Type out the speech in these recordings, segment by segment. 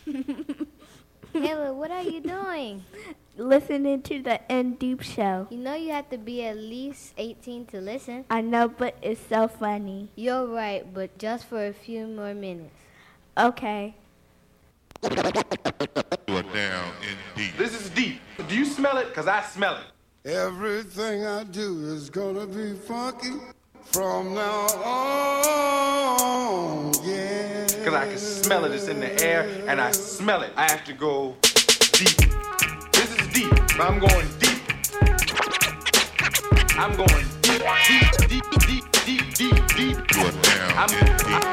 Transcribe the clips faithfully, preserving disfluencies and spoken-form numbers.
Taylor, what are you doing? Listening to the In Deep Show. You know you have to be at least eighteen to listen. I know, but it's so funny. You're right, but just for a few more minutes. Okay. You are down in deep. This is deep. Do you smell it? Because I smell it. Everything I do is gonna be funky from now on, yeah. Because I can smell it. It's in the air, and I smell it. I have to go deep. This is deep. I'm going deep. I'm going deep, deep, deep, deep, deep, deep, deep. You are down I'm, in deep.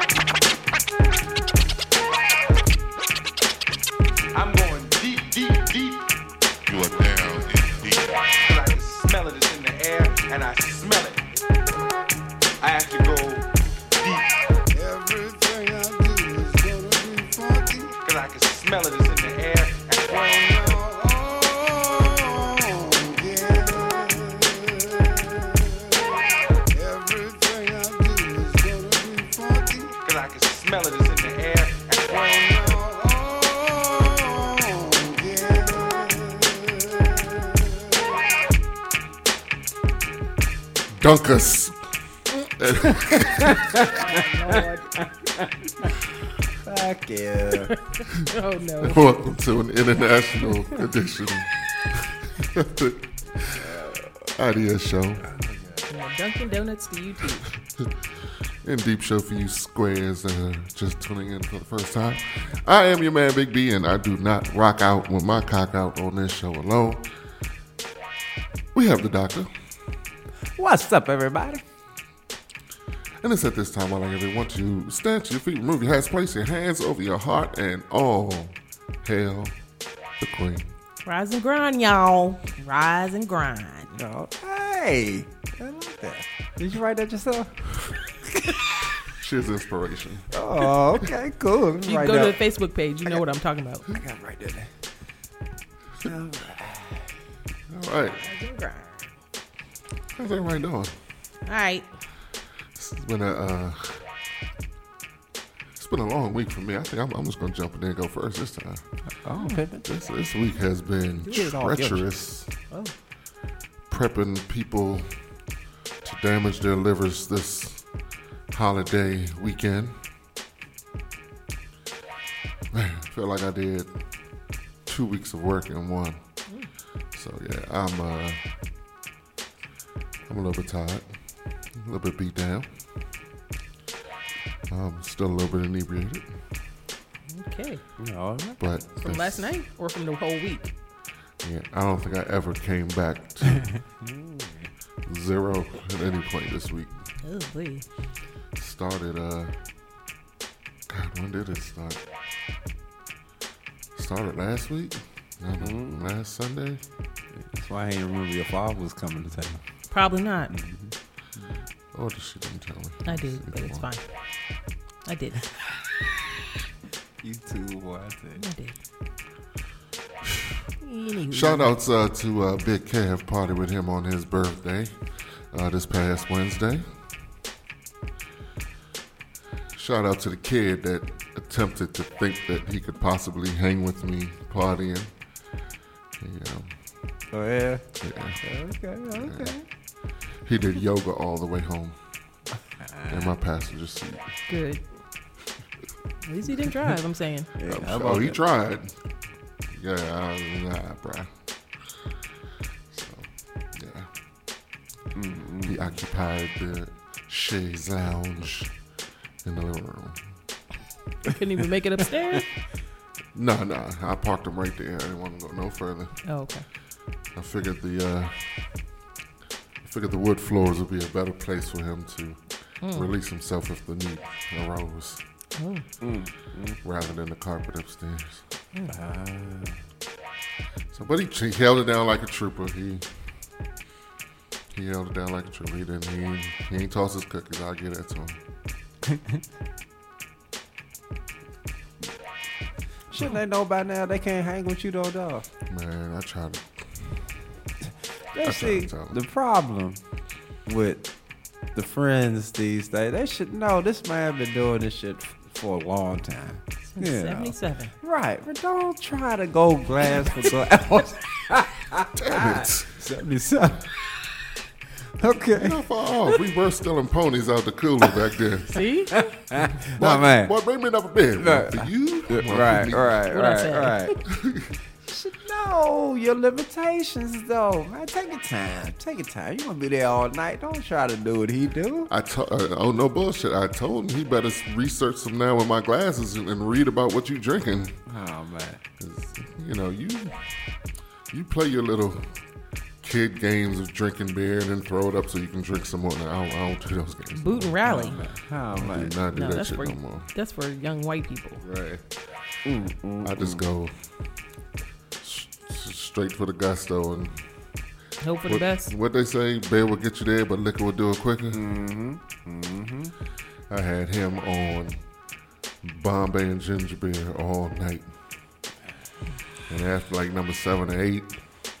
I'm going deep, deep, deep. You are down in deep. Because I can smell it. It's in the air, and I smell it. I have to go deep. Everything I do is gonna be funky Because I can smell it. It's in the air. And from now on, yeah. Everything I do is gonna be funky Because I can smell it. It's in the air. And from now on, yeah. Dunk us. Fuck yeah. Oh no. Welcome to an international edition of the Idea Show. From Dunkin' Donuts to YouTube. In Deep Show for you squares that are just tuning in for the first time. I am your man Big B, and I do not rock out with my cock out on this show alone. We have the doctor. What's up, everybody? And it's at this time while I everyone to stand to your feet, remove your hats, place your hands over your heart, and all hail the queen. Rise and grind, y'all. Rise and grind. Oh, hey, I like that. Did you write that yourself? She's inspiration. Oh, okay, cool. You Write go that. to the Facebook page, you know what I'm talking about. I got to write that down. All right. Rise and grind. How's everybody doing? All right. It's been a uh, it's been a long week for me. I think I'm, I'm just gonna jump in there and go first this time. Oh, Pippin. This this week has been You did all guilty. treacherous. Oh. Prepping people to damage their livers this holiday weekend. Man, I feel like I did two weeks of work in one. So yeah, I'm uh, I'm a little bit tired, a little bit beat down. I'm still a little bit inebriated, Okay. No, but From this- last night or from the whole week? Yeah, I don't think I ever came back to zero at any point this week. Oh, boy. Started, uh, God, when did it start? Started last week? No, no, Mm-hmm. last Sunday? that's why I ain't remember your father was coming to town. Probably not. Oh, she didn't tell me. I did, but it's fine. I did. You too, boy. I tell I did. Anywho. Shout outs uh, to uh, Big Kev, party with him on his birthday uh, this past Wednesday. Shout out to the kid that attempted to think that he could possibly hang with me partying. He, um, Oh, yeah? yeah, Okay, okay. he did yoga all the way home in my passenger seat. Good. At least he didn't drive, I'm saying. Yeah, Oh, how oh, about he that? tried. Yeah, I, nah, bruh. So, yeah. He occupied the chaise lounge in the living room. Couldn't even make it upstairs? No, no, I parked him right there. I didn't want to go no further. Oh, okay. I figured the uh, I figured the wood floors would be a better place for him to release himself if the need arose, Oh. rather than the carpet upstairs. So, but he, he held it down like a trooper. He he held it down like a trooper. He didn't. He, ain't- he ain't toss his cookies. I'll give that to him. Shouldn't they know by now they can't hang with you, though, dog? Man, I tried to. They That's see, what I'm telling the problem with the friends these days, they should know this man been doing this shit f- for a long time. You know. seventy-seven. Right, but don't try to go glass for glass. Damn it. seventy-seven. Okay. Not far off. We were stealing ponies out the cooler back then. See? No, man. What bring me another beer? No. For you? One for Right, me. right, What'd I right, say? right. You should know your limitations, though, man. Take your time. Take your time. You gonna be there all night. Don't try to do what he do. I to, uh, oh no bullshit. I told him he better research some now with my glasses and, and read about what you drinking. Oh man. 'Cause, you know you you play your little kid games of drinking beer and then throw it up so you can drink some more. Now, I, don't, I don't do those games. Boot and rally. Oh I man. do not do No, that that's shit for no more. that's for young white people. Right. I just go s- s- straight for the gusto and Hope for the what, best. what they say, beer will get you there, but liquor will do it quicker. Mm-hmm. Mm-hmm. I had him on Bombay and ginger beer all night. And after like number seven or eight,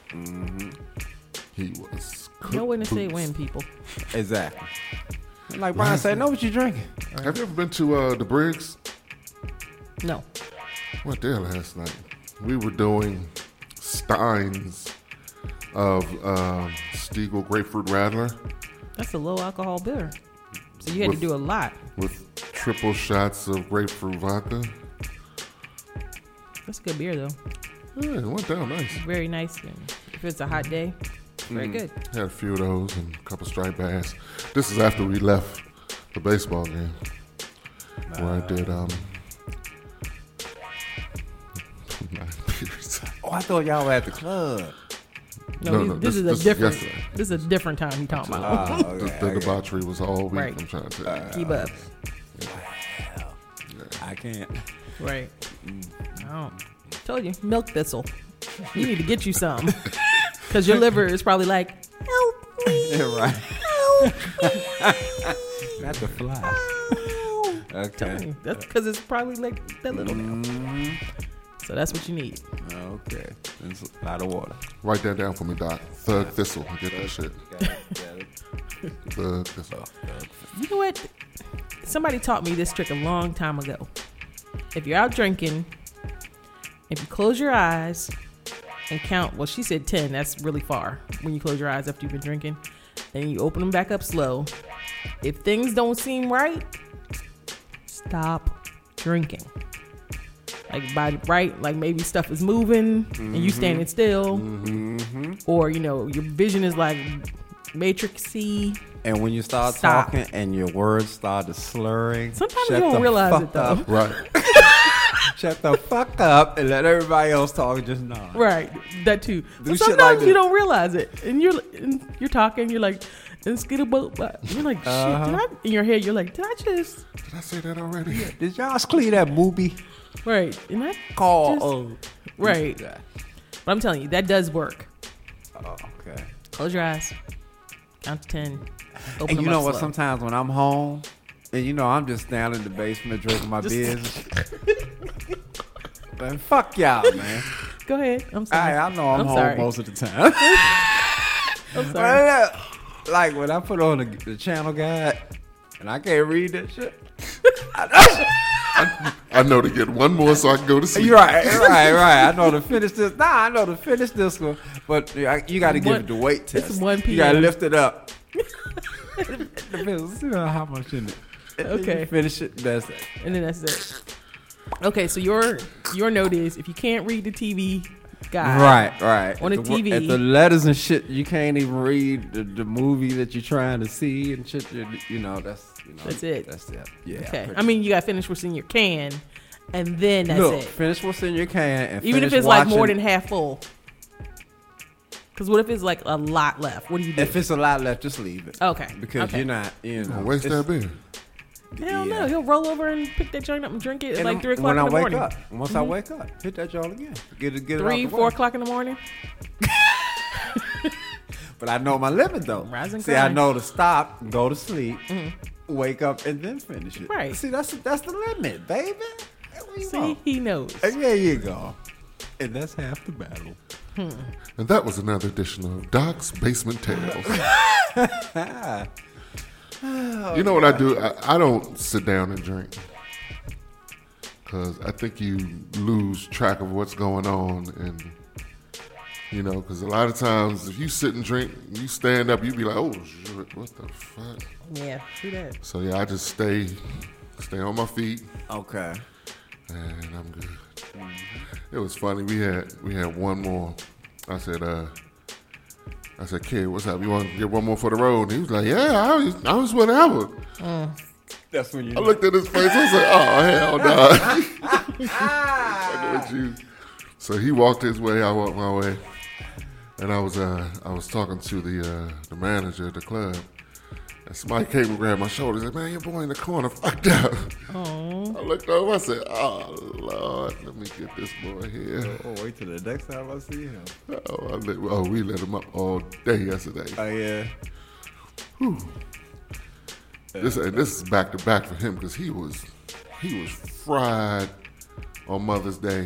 he was cooked No way to say boots. when, people. Exactly. Like Brian said, know what you drinking. Have you ever been to uh, the Briggs? No. What there last night? We were doing steins of um, Stiegel Grapefruit Radler That's a low alcohol beer. So you had With- to do a lot. with triple shots of grapefruit vodka. That's a good beer, though. Yeah, it went down nice. Very nice. And if it's a hot day, very Mm. good. Had a few of those and a couple striped bass. This is after we left the baseball game, where I did um. nine beers. Oh, I thought y'all were at the club. No, No, this, no, this this- is this a is different. yesterday. This is a different time you talking about. Oh, The, okay. the I get it. debauchery was all week. Right. I'm trying to tell you. Keep up. I can't. Right. I don't. Told you, milk thistle. You need to get you some, because your liver is probably like, help me, Yeah, right. help me. Not the fly. Okay. That's because it's probably like that little now. Mhm. So that's what you need. Okay. That's a lot of water. Write that down for me, Doc. Thug Thistle. Get that shit. Got it, got it. Thug Thistle. You know what? Somebody taught me this trick a long time ago. If you're out drinking, if you close your eyes and count, well, she said ten. That's really far when you close your eyes after you've been drinking. Then you open them back up slow. If things don't seem right, stop drinking. Like by right, like maybe stuff is moving and you standing still, Mm-hmm. or you know your vision is like matrixy. And when you start Stop. talking and your words start slurring, Sometimes shut you don't the realize fuck it, though. up. Right. Shut the fuck up and let everybody else talk and just nod. Right, that too. Do So shit sometimes like you this. don't realize it, and you're and you're talking. You're like, "Let's get a boat." You're like, "Shit!" Uh-huh. Did I, in your head, you're like, "Did I just?" Did I say that already? Did y'all clear that movie? Right, and I Call. just- Oh, right. Yeah. But I'm telling you, that does work. Oh, okay. Close your eyes, count to ten. Open And them you know up what? slow. Sometimes when I'm home, and you know I'm just down in the basement drinking my Just- beers. Man, fuck y'all, man. Go ahead. I'm sorry. I, I know I'm, I'm home sorry. most of the time. I'm sorry. But, like when I put on the, the channel guide and I can't read that shit. I know to get one more so I can go to sleep. You're right, right, right. I know to finish this. Nah, I know to finish this one, but you got to give One- it the weight it's test. one You got to p.m. lift it up. Depends, you know how much in it. And then Okay. you finish it. That's it. And then that's it. Okay, so your your note is if you can't read the T V guide, Right, right. On At the wo- T V. at the letters and shit, you can't even read the, the movie that you're trying to see and shit. You, you know, that's you know, That's it. That's it. Yeah. Okay, pretty I mean you got to finish what's in your can, and then that's Look, it. finish what's in your can and Even if finish it's like more watching- than half full. Because what if it's like a lot left? What do you do? If it's a lot left, just leave it. Okay, Because okay. you're not, you know. Don't waste it's- that beer. Hell yeah. no, he'll roll over and pick that joint up and drink it at And like I'm- three o'clock when in I the wake morning. up, once I Mhm. wake up, hit that joint again. Get it, get it Three, out the four way. o'clock in the morning. But I know my limit though. Rise and See, I grind. know to stop, go to sleep, wake up, and then finish it. Right. See, that's that's the limit, baby. What you See, want? he knows. And there you go. And that's half the battle. And that was another edition of Doc's Basement Tales. You know what I do? I, I don't sit down and drink. because I think you lose track of what's going on, and you know, because a lot of times if you sit and drink, you stand up, you be like, oh shit, what the fuck? Yeah, true that. So yeah, I just stay, stay on my feet, Okay. and I'm good. It was funny. We had we had one more. I said, uh, I said, kid, what's up? You want to get one more for the road? And he was like, yeah, I was, I was whatever. That's when you. I looked at his face. I was like, oh hell no. I know you. So he walked his way. I walked my way, and I was uh, I was talking to the uh, the manager of the club. And somebody came and grabbed my shoulder and said, man, your boy in the corner fucked up. Oh. I looked over, I said, oh, Lord, let me get this boy here. Oh, wait till the next time I see him. Oh, I let, oh we let him up all day yesterday. Oh, yeah. Whew. This, and this is back to back for him because he was, he was fried on Mother's Day.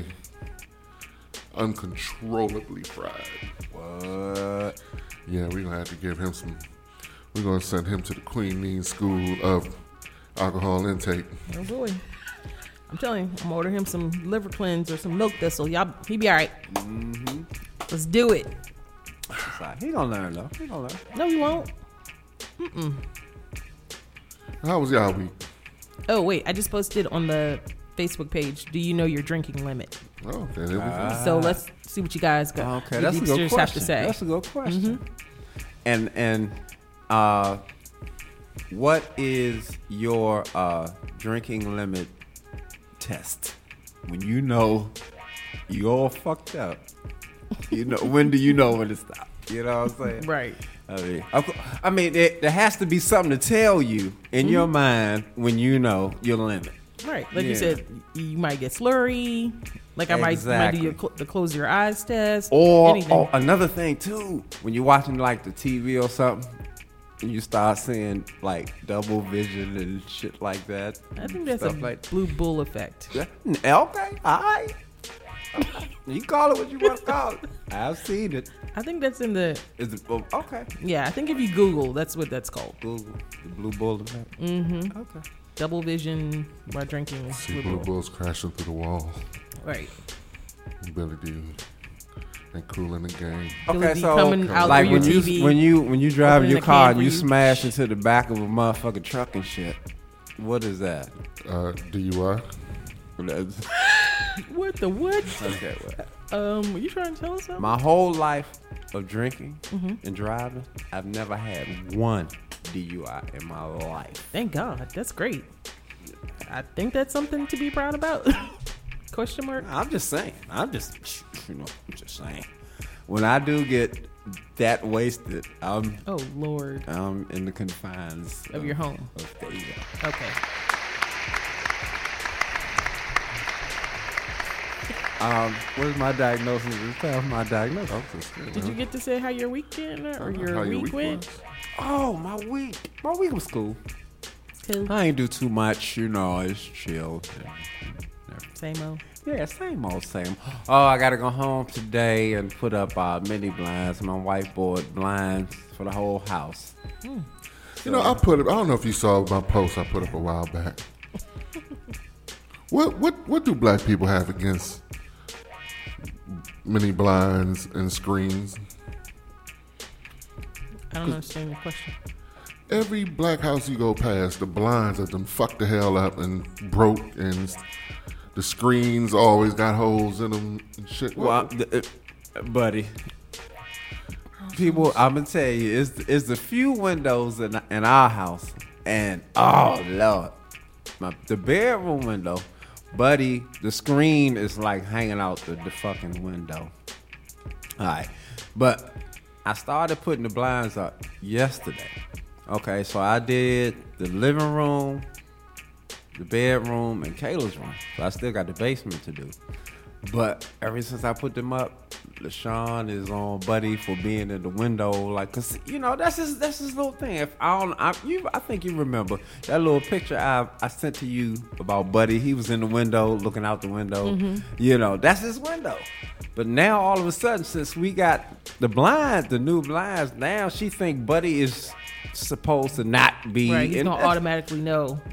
Uncontrollably fried. What? Yeah, we're going to have to give him some... We're going to send him to the Queen Mean School of Alcohol Intake. Oh boy. I'm telling you, I'm gonna order him some liver cleanse or some milk thistle. Y'all, he be all right. Mm-hmm. Let's do it. He gonna learn, though. He gonna learn. No, he won't. Mm-mm. How was y'all week? Oh, wait. I just posted on the Facebook page, do you know your drinking limit? Oh, okay, there we go. So let's see what you guys got. Okay, your that's a good deepsters question. have to say. That's a good question. And and uh, what is your uh, drinking limit test? When you know you all fucked up, you know when do you know when to stop? You know what I'm saying? Right. I mean, of course- I mean, there, there has to be something to tell you in your mind when you know your limit. Right. Like you Yeah. said, you might get slurry. Like I might, might Exactly. do your cl- the close your eyes test. Or, anything. or another thing too, when you're watching like the T V or something, and you start seeing like double vision and shit like that. I think that's a stuff like blue bull effect. that. Okay, all right. You call it what you want to call it. I've seen it. I think that's in the, Is it oh, okay? yeah, I think if you Google, that's what that's called. Google the blue bull effect. Mm-hmm. Okay. Double vision by drinking See blue Blue bull. Bulls crashing through the wall. Right. Billy D. And Cool in the Game. Billy Okay, D so coming out like through when your you T V, when you when you driving opening your the car can and you for you. smash into the back of a motherfucking truck and shit, what is that? Uh, D U I. What the what? Okay, well. Um, are you trying to tell us something? My whole life of drinking Mm-hmm. and driving, I've never had one D U I in my life. Thank God. That's great. I think that's something to be proud about. Question mark? I'm just saying. I'm just, you know, I'm just saying. When I do get that wasted, I'm, Oh Lord. I'm in the confines Of your home. Of, there you go. Okay. Um, what's my diagnosis? Tell my diagnosis. Did you get to say how your weekend or your How week your week went? was? Oh, my week. My week was cool. Cool. I ain't do too much, you know. It's chill. Same old. Yeah, same old same. Oh, I gotta go home today and put up uh, mini blinds. My whiteboard blinds for the whole house. You know, I put up, I don't know if you saw my post I put up a while back. What what what do black people have against mini blinds and screens? I don't understand your question. Every black house you go past, the blinds of them fucked the hell up and broke, and the screens always got holes in them and shit. Well, the, uh, buddy, people, I'm gonna tell you, it's it's the few windows in in our house, and oh lord, my the bedroom window, buddy, the screen is like hanging out the, the fucking window. All right, but I started putting the blinds up yesterday. Okay, so I did the living room, the bedroom, and Kayla's room. So I still got the basement to do. But ever since I put them up, LaShawn is on Buddy for being in the window, like, cause you know that's his that's his little thing. If I don't, I, you, I think you remember that little picture I I sent to you about Buddy. He was in the window, looking out the window. Mm-hmm. You know, that's his window. But now all of a sudden, since we got the blinds, the new blinds, now she think Buddy is supposed to not be Right. He's in- gonna automatically know.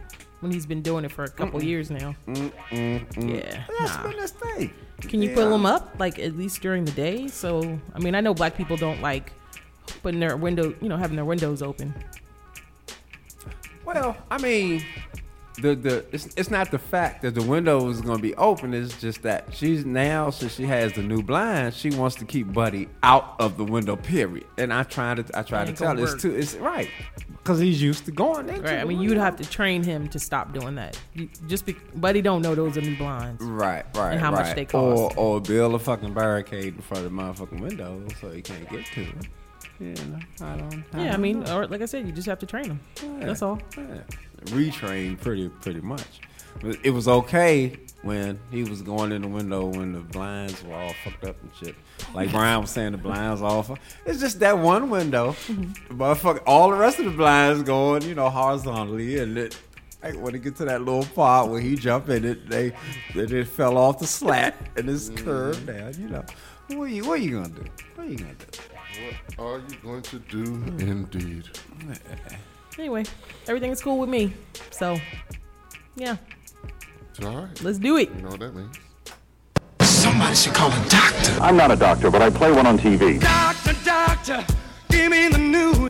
when he's been doing it for a couple Mm-mm. years now. Mm-mm-mm. Yeah, That's nah. been his thing. Can you Yeah. pull them up like at least during the day? So I mean, I know black people don't like putting their window, you know, having their windows open. Well, I mean, the the it's, it's not the fact that the window is going to be open. It's just that she's now, since she has the new blinds, she wants to keep Buddy out of the window. Period. And I try to I try That to ain't tell gonna her it's work. too. It's right because he's used to going into. Right. I the mean, window. you'd have to train him to stop doing that. You, just be, Buddy don't know those are new blinds. Right, right, And how right. much they cost. Or, or build a fucking barricade in front of the motherfucking window so he can't get to it. You know, I don't. I Yeah, I don't mean, know. or like I said, you just have to train him. Yeah, That's all. yeah. Retrain pretty pretty much. But it was okay when he was going in the window when the blinds were all fucked up and shit. Like Brian was saying, the blinds off. It's just that one window. Mm-hmm. Motherfucker, all the rest of the blinds going, you know, horizontally, and it. Like when it get to that little part where he jumped in it, they they just fell off the slat and it's curved down. You know, what you what you gonna do? What you gonna do? What are you going to do? Indeed. Anyway, everything is cool with me. So, yeah, It's all right. let's do it. You know what that means. Somebody should call a doctor. I'm not a doctor, but I play one on T V. Doctor, doctor, give me the news.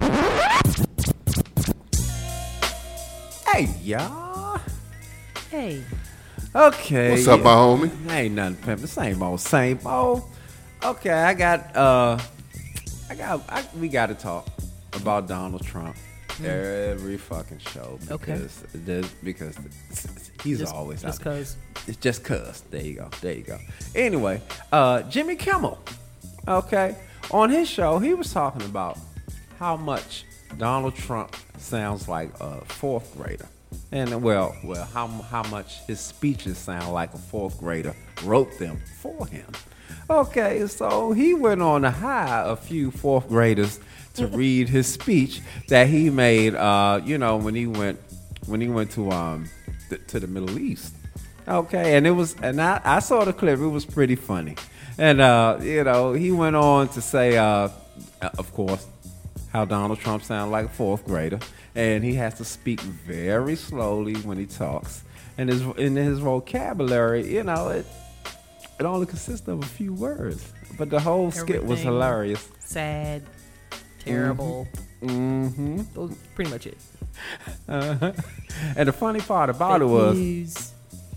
Hey, y'all. Hey, Okay. What's up, my homie? Ain't nothing pimping. Same old, same old. Okay, I got, uh, I got, I, we got to talk about Donald Trump every fucking show. Okay. Because, there's- because he's just, always just out there. cause. It's just cuz. There you go. There you go. Anyway, uh, Jimmy Kimmel, okay, on his show, he was talking about how much Donald Trump sounds like a fourth grader. And well, well, how how much his speeches sound like a fourth grader wrote them for him. Okay, so he went on to hire a few fourth graders to read his speech that he made. Uh, you know, when he went when he went to um th- to the Middle East. Okay, and it was, and I, I saw the clip. It was pretty funny, and uh, you know, he went on to say, uh, of course, how Donald Trump sounds like a fourth grader, and he has to speak very slowly when he talks, and his in his vocabulary, you know, it it only consists of a few words, but the whole skit was Everything. hilarious. Sad, terrible. Mm-hmm. Those pretty much it. Uh-huh. And the funny part about Fake it was, news.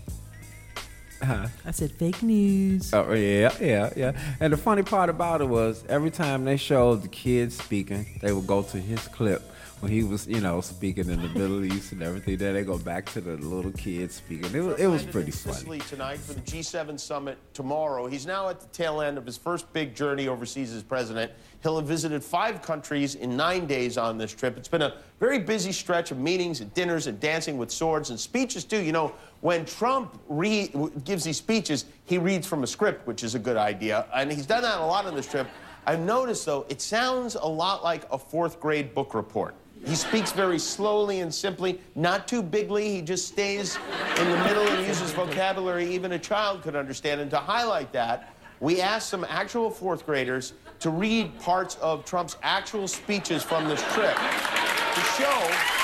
huh? I said fake news. Oh yeah, yeah, yeah. And the funny part about it was, every time they showed the kids speaking, they would go to his clip when he was, you know, speaking in the Middle East and everything. Then they go back to the little kids speaking. It was, it was pretty in funny. Sicily tonight for the G seven summit tomorrow. He's now at the tail end of his first big journey overseas as president. He'll have visited five countries in nine days on this trip. It's been a very busy stretch of meetings and dinners and dancing with swords and speeches too. You know, when Trump re- gives these speeches, he reads from a script, which is a good idea. And he's done that a lot on this trip. I've noticed, though, it sounds a lot like a fourth grade book report. He speaks very slowly and simply, not too bigly. He just stays in the middle and uses vocabulary even a child could understand. And to highlight that, we asked some actual fourth graders to read parts of Trump's actual speeches from this trip to show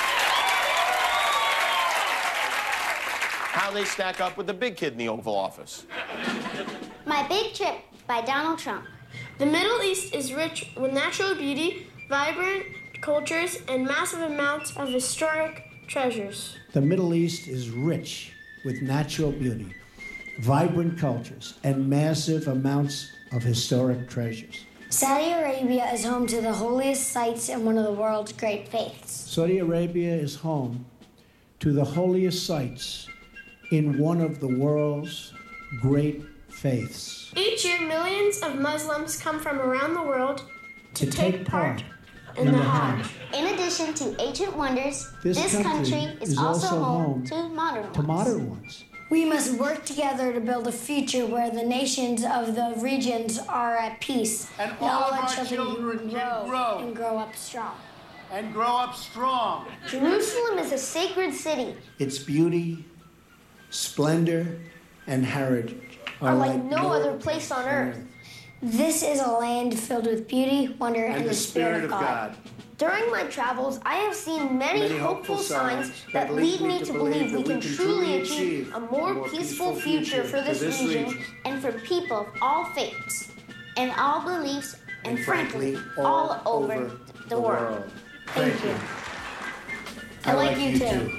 how they stack up with the big kid in the Oval Office. My Big Trip by Donald Trump. The Middle East is rich with natural beauty, vibrant cultures, and massive amounts of historic treasures. The Middle East is rich with natural beauty, vibrant cultures, and massive amounts of historic treasures. Saudi Arabia is home to the holiest sites in one of the world's great faiths. Saudi Arabia is home to the holiest sites in one of the world's great faiths. Each year, millions of Muslims come from around the world to, To take part in the Hajj. In addition to ancient wonders, This this, country country, is, is also, also home, home to modern to ones. modern ones. We must work together to build a future where the nations of the regions are at peace. And all of our Knowledge children can can grow. and grow up strong. And grow up strong. Jerusalem is a sacred city. Its beauty, splendor, and heritage Are like no other place on earth. This is a land filled with beauty, wonder, and, And the Spirit of God. During my travels, I have seen many, Many hopeful signs that lead me to believe we can truly achieve a more peaceful future for this region and for people of all faiths and all beliefs and, frankly, all over the world. Thank you. I like you too.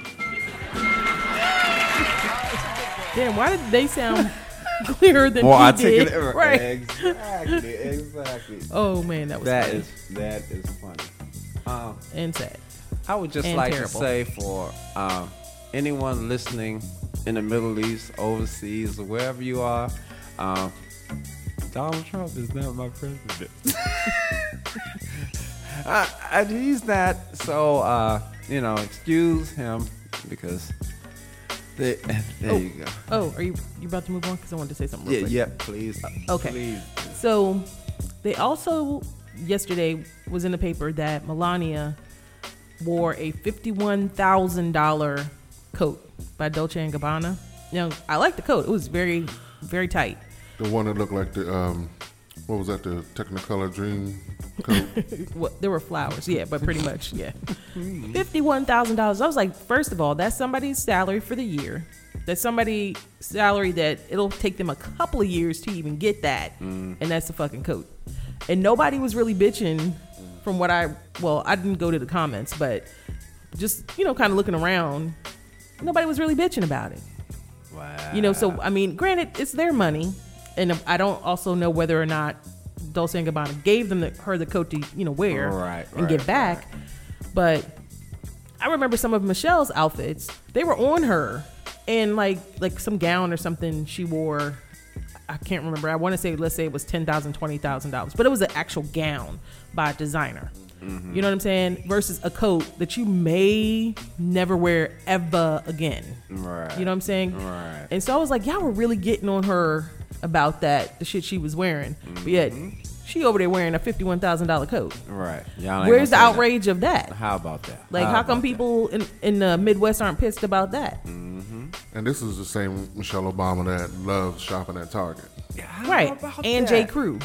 Damn, why did they sound clearer than More he articulate. did? Right. Exactly. Exactly. Oh man, that was That funny. is that is funny. Um, and sad. I would just And like terrible. to say for um, anyone listening in the Middle East, overseas, or wherever you are, um, Donald Trump is not my president. uh, uh, he's not. So uh, you know, excuse him because. They, there oh. you go. Oh, are you you about to move on? Because I wanted to say something real Yeah, quick. yeah, please. Okay. Please. So they also yesterday was in the paper that Melania wore a fifty-one thousand dollars coat by Dolce and Gabbana. You know, I like the coat. It was very, very tight. The one that looked like the um, what was that? The Technicolor Dream coat. Well, there were flowers, yeah, but pretty much, yeah. fifty-one thousand dollars. I was like, first of all, that's somebody's salary for the year. That's somebody's salary that it'll take them a couple of years to even get that. Mm. And that's the fucking coat. And nobody was really bitching from what I, well, I didn't go to the comments, but just, you know, kind of looking around, nobody was really bitching about it. Wow. You know, so, I mean, granted, it's their money. And I don't also know whether or not Dolce and Gabbana gave them the, her the coat to, you know, wear Right, and right, give back. right. But I remember some of Michelle's outfits. They were on her, and like like some gown or something she wore. I can't remember. I want to say, let's say it was ten thousand dollars, twenty thousand dollars, but it was an actual gown by a designer. Mm-hmm. You know what I'm saying? Versus a coat that you may never wear ever again. Right. You know what I'm saying? Right. And so I was like, y'all were really getting on her about that, the shit she was wearing. Mm-hmm. But yet, she over there wearing a fifty-one thousand dollars coat. Right. Y'all ain't Where's the gonna say outrage of that? How about that? Like, how, come people in, in the Midwest aren't pissed about that? Mm-hmm. And this is the same Michelle Obama that loves shopping at Target. Right. And that? J. Crew.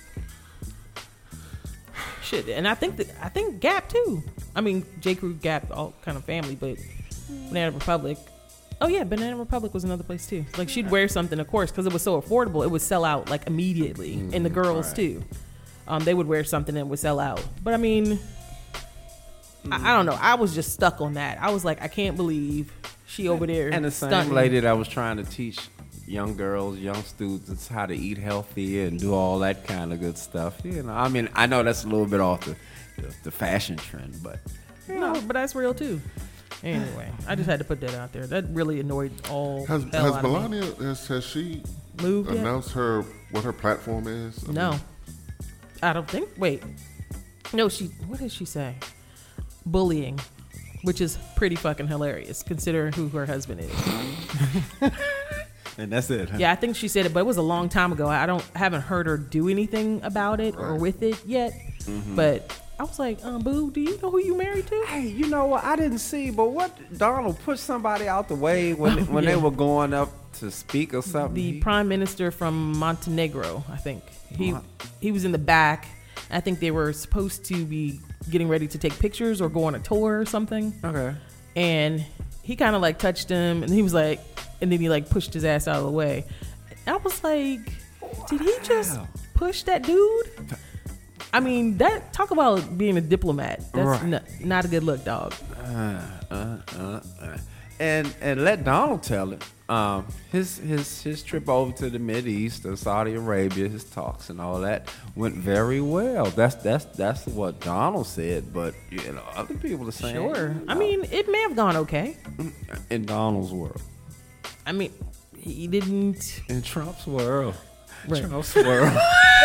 Shit. And I think that I think Gap too. I mean, J. Crew, Gap, all kind of family, but Banana Republic. Oh yeah, Banana Republic was another place too. Like, she'd wear something, of course, because it was so affordable. It would sell out like immediately. Mm, And the girls right. too. Um, they would wear something and it would sell out. But I mean, I, I don't know. I was just stuck on that. I was like, I can't believe she over there. And the same stunting. lady that was trying to teach young girls, young students how to eat healthy and do all that kind of good stuff. You know, I mean, I know that's a little bit off the, the, the fashion trend, but No, but that's real too. Anyway, I just had to put that out there. That really annoyed all Has, hell has out of me. Melania has, has she Moved yet? announced her what her platform is? I No, mean, I don't think. Wait, no. She. What did she say? Bullying, which is pretty fucking hilarious considering who her husband is. and that's it. Huh? Yeah, I think she said it, but it was a long time ago. I don't haven't heard her do anything about it or with it yet. Mhm. But I was like, um, Boo, do you know who you married to? Hey, you know what? I didn't see, but what Donald pushed somebody out the way when Oh, when yeah. they were going up to speak or something. The He- prime minister from Montenegro, I think. He Mon- he was in the back. I think they were supposed to be getting ready to take pictures or go on a tour or something. Okay. And he kind of like touched him, and he was like, and then he like pushed his ass out of the way. I was like, did he just push that dude? I mean, that talk about being a diplomat. That's Right. n- not a good look, dog. Uh, uh, uh, uh. And and let Donald tell it. Um, his his his trip over to the Mideast or Saudi Arabia, his talks and all that went very well. That's that's that's what Donald said. But you know, other people are saying Sure. I mean, it may have gone okay. in Donald's world, I mean, he didn't. in Trump's world, Right. Trump's world.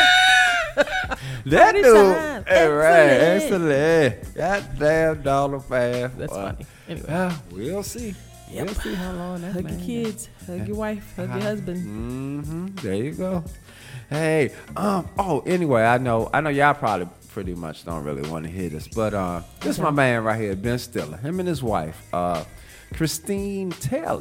That Party dude, time. hey, right, Excellent. excellent. Goddamn Donald fan. That's Boy. funny. Anyway. Uh, we'll see. Yep. We'll see how long that Hug man your kids, hug your wife, hug your husband. Mm-hmm. There you go. Hey, um, oh, anyway, I know, I know y'all probably pretty much don't really want to hear this, but uh, this is my man right here, Ben Stiller. Him and his wife, uh, Christine Taylor,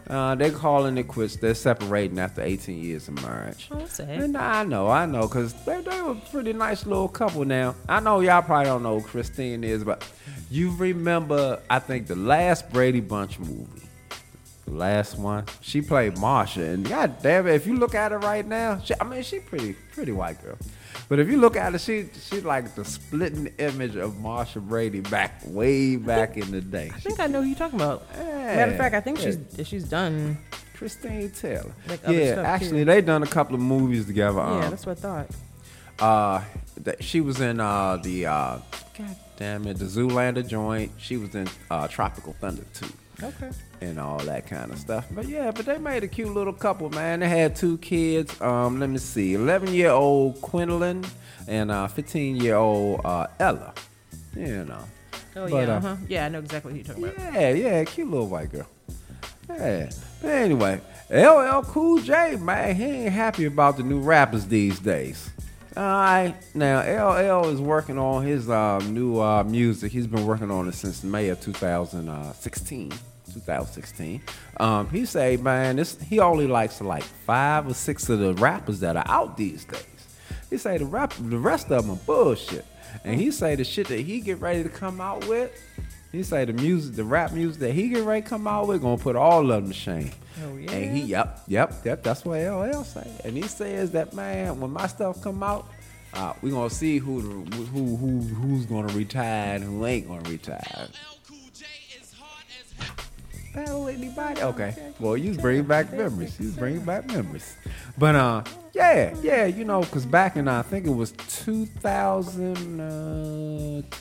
Uh, they're calling it quits. They're separating after eighteen years of marriage. Oh, sad. And I know, I know, because they, they were a pretty nice little couple now. I know y'all probably don't know who Christine is, but you remember, I think, the last Brady Bunch movie. The last one. She played Marsha. And god damn it, if you look at her right now, she, I mean, she pretty, pretty white girl. But if you look at her, she she like the splitting image of Marsha Brady back, way back in the day. I think I know who you're talking about. Yeah, Matter of fact, I think yeah. she's she's done. Christine Taylor. Like other yeah, stuff, actually, too. they done a couple of movies together. Yeah, um, that's what I thought. Uh, that she was in uh the uh, god damn it, the Zoolander joint. She was in uh, Tropical Thunder too. Okay. And all that kind of stuff. But yeah, but they made a cute little couple, man. They had two kids. Um, let me see, eleven year old Quinlan and uh, fifteen year old uh, Ella. You know. Oh But, yeah, uh, uh-huh. Yeah, I know exactly what you're talking about. Yeah, yeah, cute little white girl. Yeah. But anyway, L L Cool J, man, he ain't happy about the new rappers these days. Alright, now L L is working on his uh, new uh, music. He's been working on it since May of two thousand sixteen. twenty sixteen. Um, he say, man, this he only likes like five or six of the rappers that are out these days. He say the rap, the rest of them are bullshit. And he say the shit that he get ready to come out with, he say the music, the rap music that he get ready to come out with, gonna put all of them to shame. Oh yeah. And he, yep, yep, yep, that's what L L say. And he says that, man, when my stuff come out, uh, we gonna see who who who who's gonna retire and who ain't gonna retire. Battle anybody? Okay. Well, you bring back memories. You bring back memories. But uh, yeah, yeah, you know, cause back in uh, I think it was two thousand. Uh, I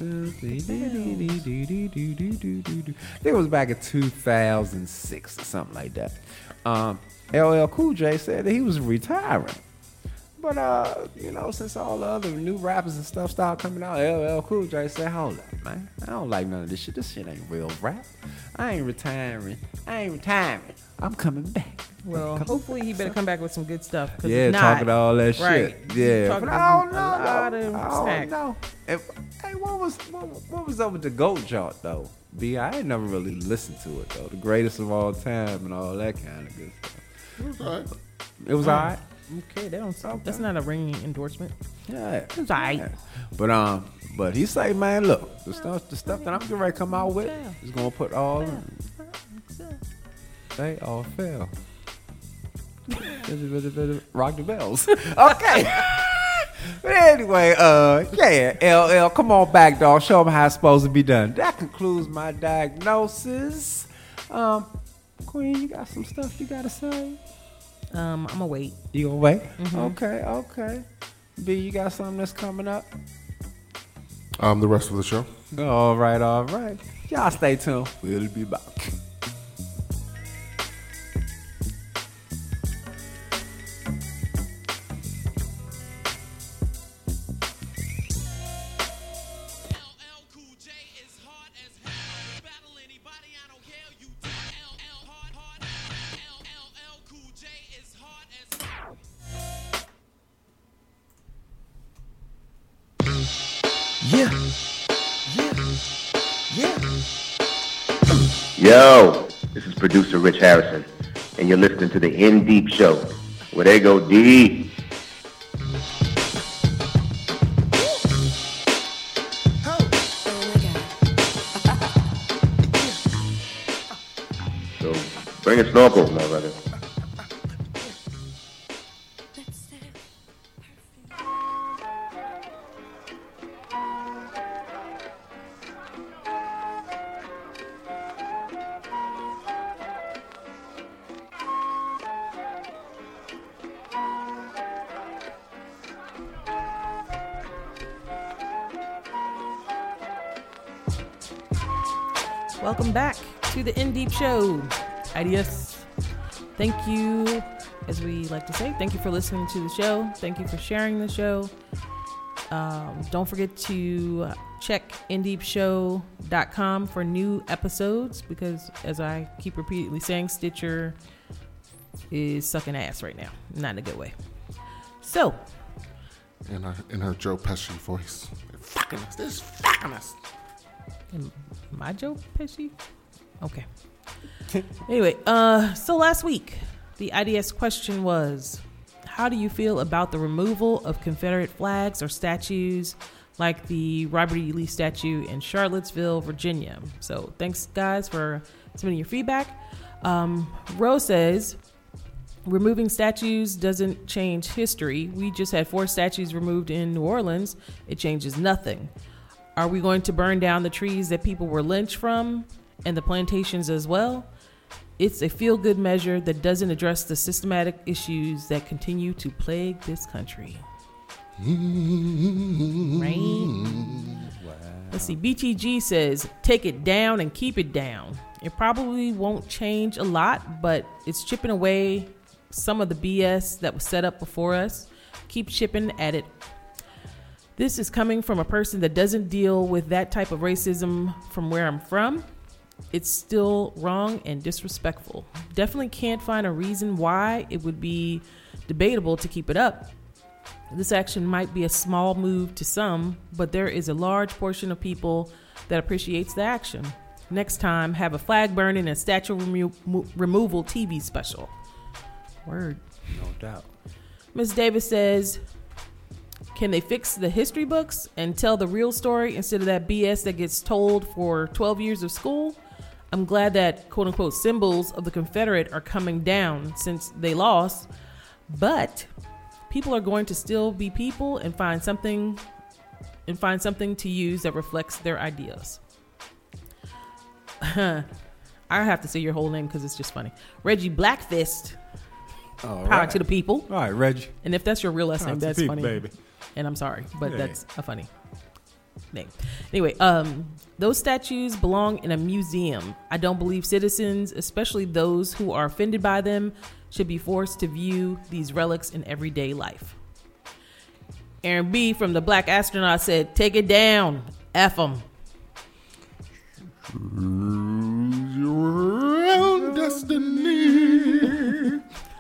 think it was back in two thousand six or something like that. Um, L L Cool J said that he was retiring. But uh, you know, since all the other new rappers and stuff started coming out, L L Cool J said, "Hold up, man, I don't like none of this shit. This shit ain't real rap. I ain't retiring. I ain't retiring. I'm coming back." Well, hopefully he better come back with some good stuff. 'Cause Yeah, if not, talking all that right, shit. Yeah, talking but I don't a know. lot though. of I don't smack. know. If, hey, what was what, what was up with the GOAT joint though? B, I ain't never really listened to it though. The greatest of all time and all that kind of good stuff. It was alright. It was Oh. alright. Okay, they don't. Okay. That's not a ringing endorsement. Yeah, It's all right. yeah. But um, but he say, man, look, the stuff, the stuff that I'm getting ready to come out with is gonna put all. They all fell. Rock the bells. Okay. But anyway, uh, yeah, L L, come on back, dog. Show them how it's supposed to be done. That concludes my diagnosis. Um, Queen, you got some stuff you gotta say? Um, I'm gonna wait. You gonna wait? Mhm. Okay, okay. B, you got something that's coming up? Um, the rest of the show. All right, all right. Y'all stay tuned. We'll be back. Yeah. Yeah. Yeah. Yo, this is producer Rich Harrison, and you're listening to the In Deep Show, where they go deep. So bring a snorkel, my brother. Welcome back to the In Deep Show. Ideas. Thank you, as we like to say, thank you for listening to the show. Thank you for sharing the show. Um, don't forget to check in deep show dot com for new episodes because, as I keep repeatedly saying, Stitcher is sucking ass right now. Not in a good way. So. In her, in her Joe Pesci voice. They're fucking us. They're just fucking us. Am I Joe Pesci? Okay. Anyway, uh, so last week, the I D S question was, how do you feel about the removal of Confederate flags or statues like the Robert E. Lee statue in Charlottesville, Virginia? So thanks, guys, for submitting your feedback. Um, Rose says, removing statues doesn't change history. We just had four statues removed in New Orleans. It changes nothing. Are we going to burn down the trees that people were lynched from and the plantations as well? It's a feel-good measure that doesn't address the systematic issues that continue to plague this country. Right? Wow. Let's see. B T G says, take it down and keep it down. It probably won't change a lot, but it's chipping away some of the B S that was set up before us. Keep chipping at it. This is coming from a person that doesn't deal with that type of racism from where I'm from. It's still wrong and disrespectful. Definitely can't find a reason why it would be debatable to keep it up. This action might be a small move to some, but there is a large portion of people that appreciates the action. Next time, have a flag burning and statue remo- mo- removal T V special. Word. No doubt. Miz Davis says, can they fix the history books and tell the real story instead of that B S that gets told for twelve years of school? I'm glad that quote unquote symbols of the Confederate are coming down since they lost, but people are going to still be people and find something and find something to use that reflects their ideas. I have to say your whole name because it's just funny. Reggie Blackfist. All Power right. to the people. All right, Reggie. And if that's your real last Power name, to the that's people, funny. baby. And I'm sorry, but Yeah. that's a funny name. Anyway, um, those statues belong in a museum. I don't believe citizens, especially those who are offended by them, should be forced to view these relics in everyday life. Aaron B. from the Black Astronaut said, take it down. F them. Your own destiny.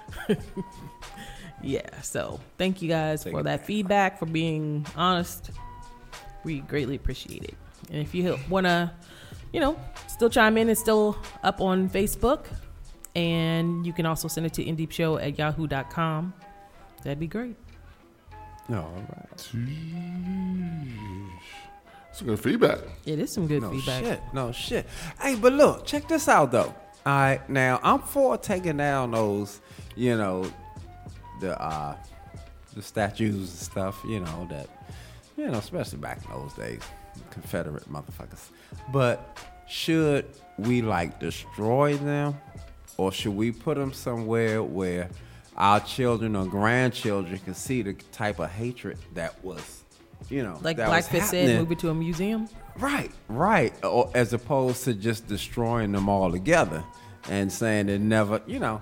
Yeah, so thank you guys for that feedback, for being honest. We greatly appreciate it. And if you want to, you know, still chime in, it's still up on Facebook. And you can also send it to indeepshow at yahoo dot com. That'd be great. All right. Some good feedback. It is some good no feedback. Shit. No shit. Hey, but look, check this out, though. All right, now, I'm for taking down those, you know, the uh, the statues and stuff, you know, that, you know, especially back in those days, Confederate motherfuckers. But should we, like, destroy them? Or should we put them somewhere where our children or grandchildren can see the type of hatred that was, you know, Like that was Blackfist said, happening? move it to a museum. Right, right. Or as opposed to just destroying them all together and saying it never, you know,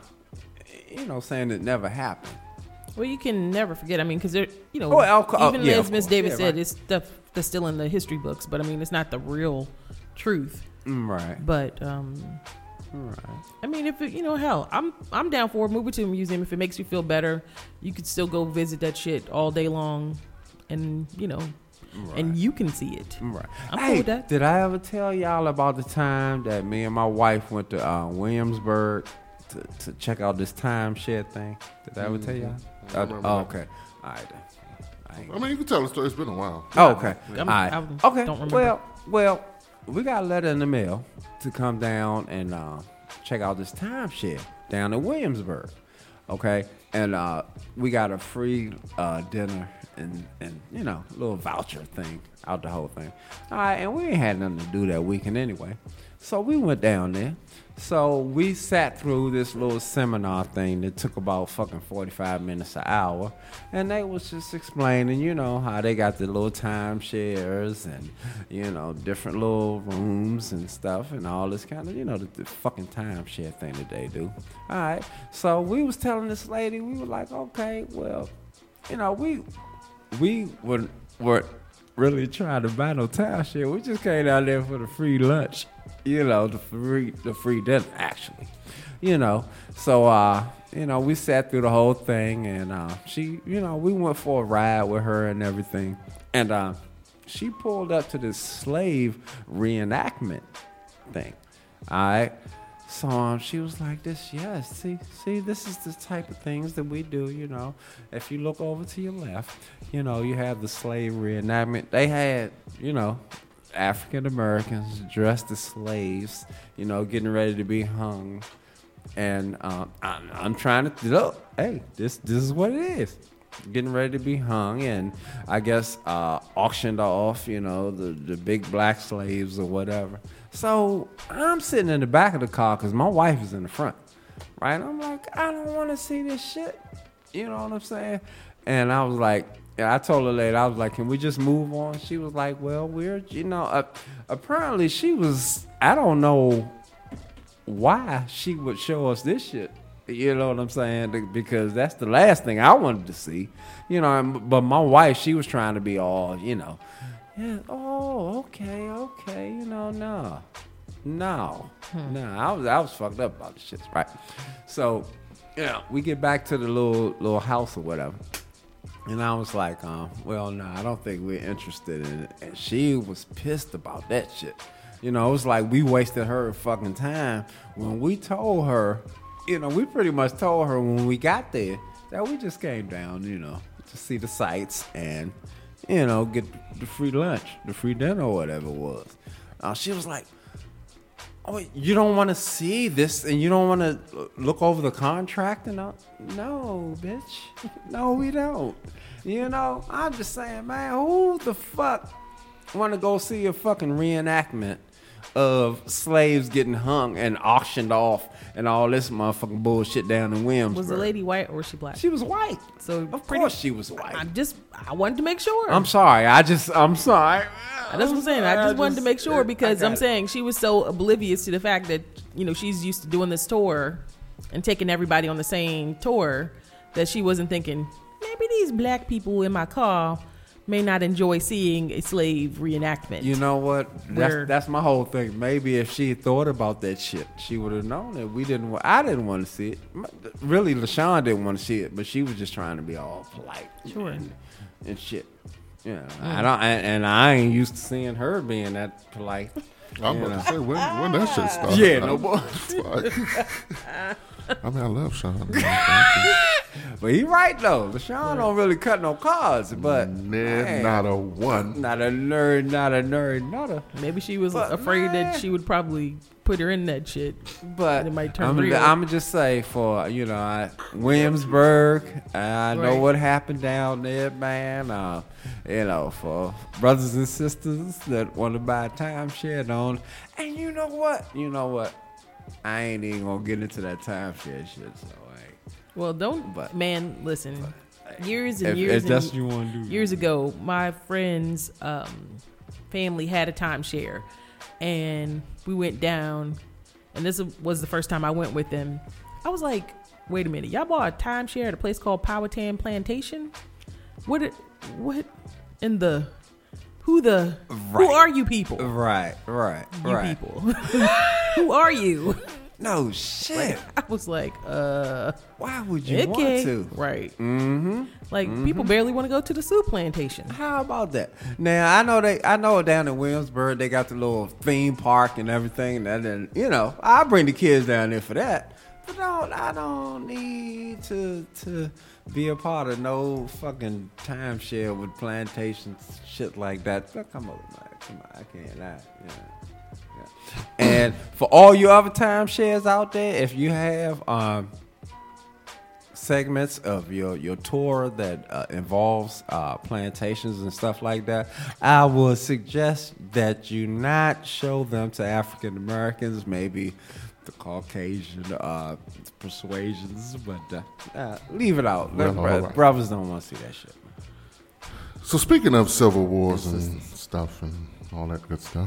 you know, saying it never happened. Well, you can never forget. I mean, because they're, you know, Oh, alcohol- even yeah, as of Miss course. Davis Yeah, said, right. it's stuff that's still in the history books. But I mean, it's not the real truth. Mm, right. But um, right. I mean, if it, you know, hell, I'm I'm down for it. Move it to a museum if it makes you feel better. You could still go visit that shit all day long, and you know, Right. and you can see it. Right. I'm hey, cool with that. Did I ever tell y'all about the time that me and my wife went to uh, Williamsburg to, to check out this timeshare thing? Did I ever tell y'all? I Uh, remember oh, that. okay. All right. Then. I ain't I mean, you can tell the story. It's been a while. Oh, okay. I'm- All right. I okay. don't remember. Well, well, we got a letter in the mail to come down and uh, check out this timeshare down in Williamsburg. Okay, and uh, we got a free uh, dinner and and you know a little voucher thing out the whole thing. All right, and we ain't had nothing to do that weekend anyway, so we went down there. So we sat through this little seminar thing that took about fucking forty-five minutes an hour. And they was just explaining, you know, how they got the little timeshares and, you know, different little rooms and stuff and all this kind of, you know, the, the fucking timeshare thing that they do. All right. So we was telling this lady, we were like, okay, well, you know, we we were, were really trying to buy no timeshare. We just came out there for the free lunch. You know, the free the free dinner, actually. You know, so, uh, you know, we sat through the whole thing, and uh, she, you know, we went for a ride with her and everything. And uh, she pulled up to this slave reenactment thing. All right. So um, she was like, "This, yes, see, see, this is the type of things that we do, you know. If you look over to your left, you know, you have the slavery reenactment. They had, you know, African Americans dressed as slaves, you know, getting ready to be hung. And um, I'm, I'm trying to look. Hey, this this is what it is." Getting ready to be hung, and I guess uh, auctioned off, you know, the, the big black slaves or whatever. So I'm sitting in the back of the car because my wife is in the front, right? I'm like, I don't want to see this shit. You know what I'm saying? And I was like, and I told her later, I was like, can we just move on? She was like, well, we're, you know, uh, apparently she was, I don't know why she would show us this shit. You know what I'm saying? Because that's the last thing I wanted to see. You know, but my wife, she was trying to be all, you know, yeah, oh, okay, okay, you know, no. No. Hmm. No, I was I was fucked up about the shit, right? So, you know, we get back to the little little house or whatever. And I was like, um, well, no, I don't think we're interested in it. And she was pissed about that shit. You know, it was like we wasted her fucking time when we told her. You know, we pretty much told her when we got there that we just came down, you know, to see the sights and, you know, get the free lunch, the free dinner or whatever it was. Uh, she was like, oh, you don't want to see this and you don't want to look over the contract? And all? No, bitch. No, we don't. You know, I'm just saying, man, who the fuck want to go see a fucking reenactment of slaves getting hung and auctioned off and all this motherfucking bullshit down in Williamsburg? Was the lady white or was she black? She was white. So of course she was white. I just I wanted to make sure. I'm sorry. I just I'm sorry. That's what I'm saying. I just wanted to make sure because I'm it. saying she was so oblivious to the fact that, you know, she's used to doing this tour and taking everybody on the same tour that she wasn't thinking, maybe these black people in my car may not enjoy seeing a slave reenactment. You know what? That's, Where- that's my whole thing. Maybe if she thought about that shit, she would have known it. We didn't. wa- I didn't want to see it. Really, LaShawn didn't want to see it, but she was just trying to be all polite. Sure. And, and shit. Yeah. Mm. I don't. And, and I ain't used to seeing her being that polite. I'm you about know. to say, when, when that shit started. Yeah, no boy. I mean, I love Sean. But he right though. LaShawn don't really cut no cards, but Ned, not a one. Not a nerd, not a nerd, not a. Maybe she was But, afraid man. that she would probably put her in that shit. But and it might turn I'm real. gonna just say for you know I, Williamsburg, I know Right. what happened down there, man. Uh, you know, for brothers and sisters that want to buy a timeshare, on, and you know what, you know what, I ain't even gonna get into that timeshare shit. So I, Well, don't, But- man, listen. Years and if- years if and that's what you wanna do. years ago, my friend's um, family had a timeshare, and we went down, and this was the first time I went with them. I was like, wait a minute, y'all bought a timeshare at a place called Powhatan Plantation? What, it, what in the, who the, who are you people? right, right, You right. people. Who are you? No shit. I was like, uh, why would you want okay. to? Right. Mm-hmm. Like Mhm. people barely want to go to the soup plantation. How about that? Now I know they, I know down in Williamsburg they got the little theme park and everything. And then you know I bring the kids down there for that. But don't I don't need to to be a part of no fucking timeshare with plantations shit like that. But come on, man, come on, I can't lie. Yeah. Yeah. And for all you other timeshares out there, if you have um. segments of your, your tour that uh, involves uh, plantations and stuff like that, I would suggest that you not show them to African Americans, maybe the Caucasian uh, persuasions, but uh, uh, leave it out. Well, Bro- all right. Brothers don't want to see that shit. So speaking of civil wars and stuff and all that good stuff,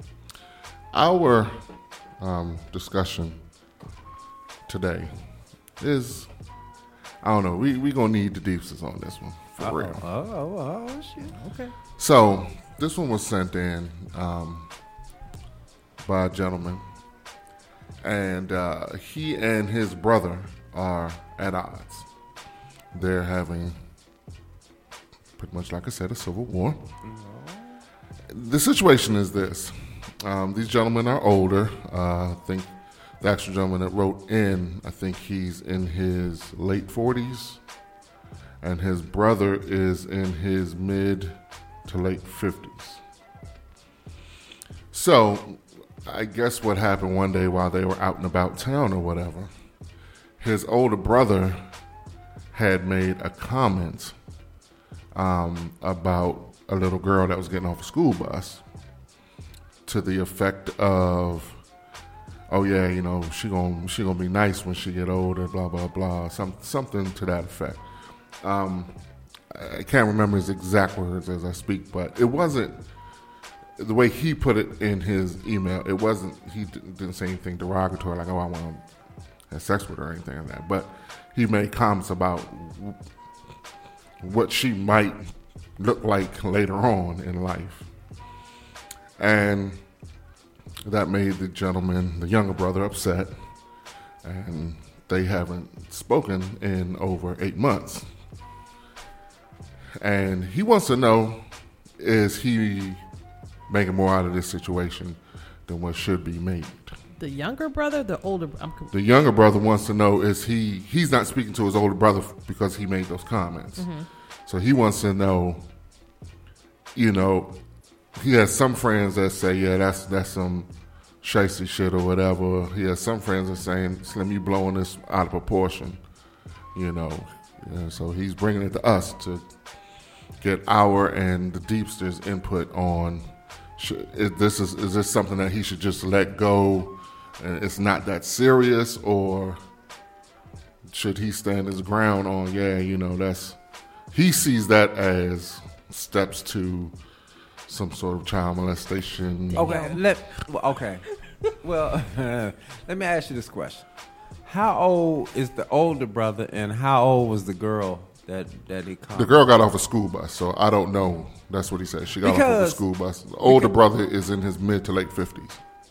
our um, discussion today is, I don't know, we we gonna need the deepses on this one for Uh-oh. real. Oh, oh, oh, shit. Okay. So this one was sent in um, by a gentleman, and uh, he and his brother are at odds. They're having, pretty much like I said, a civil war. The situation is this. Um, these gentlemen are older. Uh, I think the actual gentleman that wrote in, I think he's in his late forties, and his brother is in his mid to late fifties. So, I guess what happened one day while they were out and about town or whatever, his older brother had made a comment um, about a little girl that was getting off a school bus to the effect of, oh yeah, you know, she gonna she gonna be nice when she get older, blah blah blah, some something to that effect. Um, I can't remember his exact words as I speak, but it wasn't the way he put it in his email. It wasn't, he didn't say anything derogatory like, oh, I want to have sex with her or anything like that. But he made comments about what she might look like later on in life. And that made the gentleman, the younger brother, upset. And they haven't spoken in over eight months. And he wants to know, is he making more out of this situation than what should be made? The younger brother, the older. I'm the younger brother wants to know, is he, he's not speaking to his older brother because he made those comments. Mm-hmm. So he wants to know, you know, he has some friends that say, yeah, that's that's some shicey shit or whatever. He has some friends that saying, Slim, you blowing this out of proportion, you know. Yeah, so he's bringing it to us to get our and the Deepster's input on, should, is this is, is this something that he should just let go and it's not that serious, or should he stand his ground on, yeah, you know, that's, he sees that as steps to some sort of child molestation. Okay, let well, okay. Well, let me ask you this question: how old is the older brother, and how old was the girl that that he called? The girl got off a school bus, so I don't know. That's what he said. She got Because- off of a school bus. The older brother is in his mid to late fifties.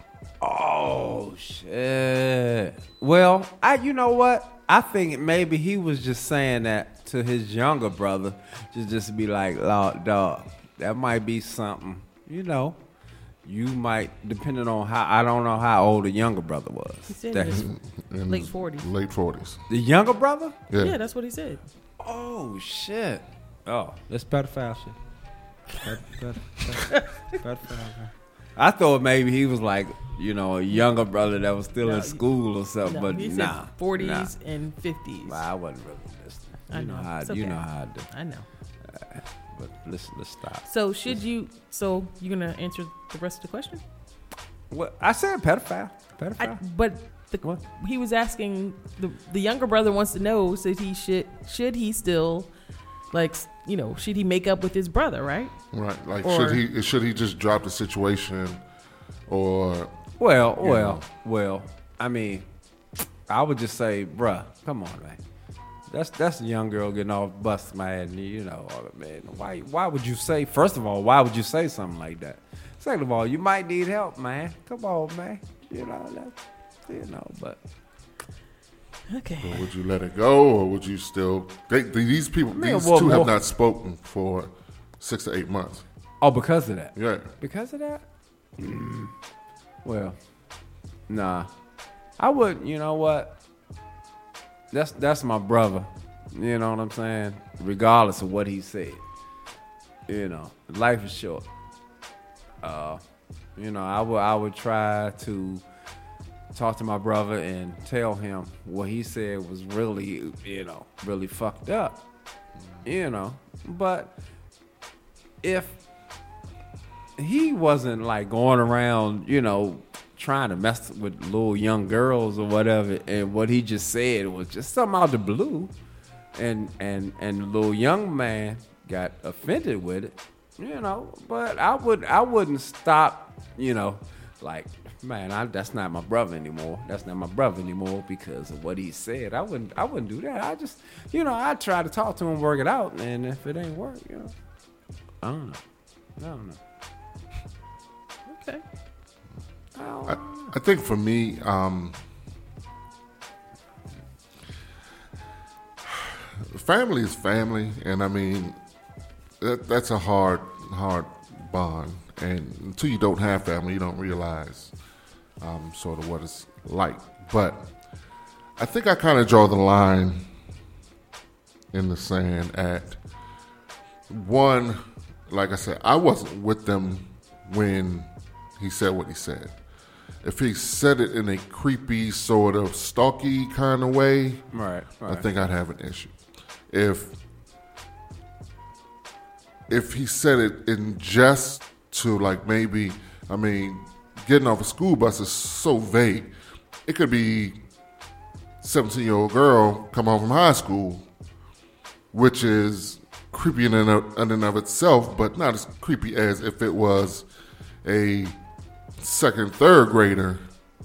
Oh shit. Well, I you know what? I think maybe he was just saying that to his younger brother, just just be like, "Lord, dog, that might be something." You know, you might, depending on how, I don't know how old the younger brother was. He said That- his In late his forties. Late forties. The younger brother? Yeah. Yeah, that's what he said. Oh shit. Oh, that's pedophile shit. Ped- ped- ped- pedophile. I thought maybe he was like, you know, a younger brother that was still No, in school or something, No, but he nah, said forties nah. and fifties. Well, I wasn't really listening. You I know, know. how It's you okay. know how I do. I know. Uh, but let's let's stop. So should you? So you gonna answer the rest of the question? What I said, pedophile, pedophile. I, but the, he was asking the the younger brother wants to know, said he should should he still like you know should he make up with his brother, right? Right. Like, Or- should he should he just drop the situation, or Well, you well, know? well. I mean, I would just say, bruh, come on, man. That's that's a young girl getting off bus, man. You know, man. Why why would you say? First of all, why would you say something like that? Second of all, you might need help, man. Come on, man. You know that. You know, but okay. Or would you let it go, or would you still? They, these people, Man, these well, two well- have not spoken for six to eight months. Oh, because of that? Yeah. Because of that? Mm. Well, nah. I would, you know what? That's that's my brother. You know what I'm saying? Regardless of what he said. You know, life is short. Uh, you know, I would I would try to talk to my brother and tell him what he said was really, you know, really fucked up. You know, but if he wasn't like going around, you know, trying to mess with little young girls or whatever, and what he just said was just something out the blue, and and and the little young man got offended with it, you know. But I would I wouldn't stop, you know, like, man, I, that's not my brother anymore. That's not my brother anymore because of what he said. I wouldn't I wouldn't do that. I just, you know, I try to talk to him, work it out, and if it ain't work, you know, I don't know. I don't know. Okay. I, I think for me, um, family is family, and I mean that that's a hard, hard bond. And until you don't have family, you don't realize um, sort of what it's like But I think I kind of draw the line in the sand at one, like I said, I wasn't with them when he said what he said. If he said it in a creepy, sort of stalky kind of way, right, right. I think I'd have an issue. If if he said it in jest to like maybe, I mean, getting off a school bus is so vague. It could be seventeen-year-old girl come home from high school, which is creepy in and of, in and of itself, but not as creepy as if it was a second, third grader.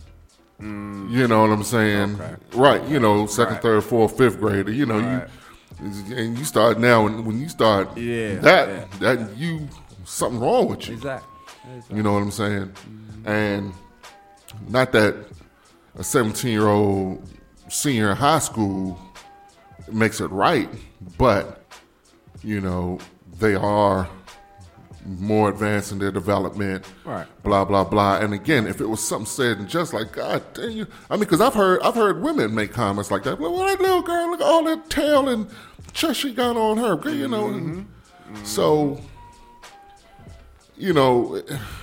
Mm. You know what I'm saying? Okay. Right. You know, second, Right. third, fourth, fifth grader. You know, Right. you and you start now, when, when you start Yeah, that, yeah. that you, something wrong with you. Exactly. Exactly. You know what I'm saying? And not that a seventeen-year-old senior in high school makes it right, but, you know, they are more advanced in their development, Right. blah, blah, blah. And again, if it was something said and just like, God damn you, I mean, because I've heard I've heard women make comments like that. Well, that little girl, look at all that tail and chest she got on her, you know. and So, you know,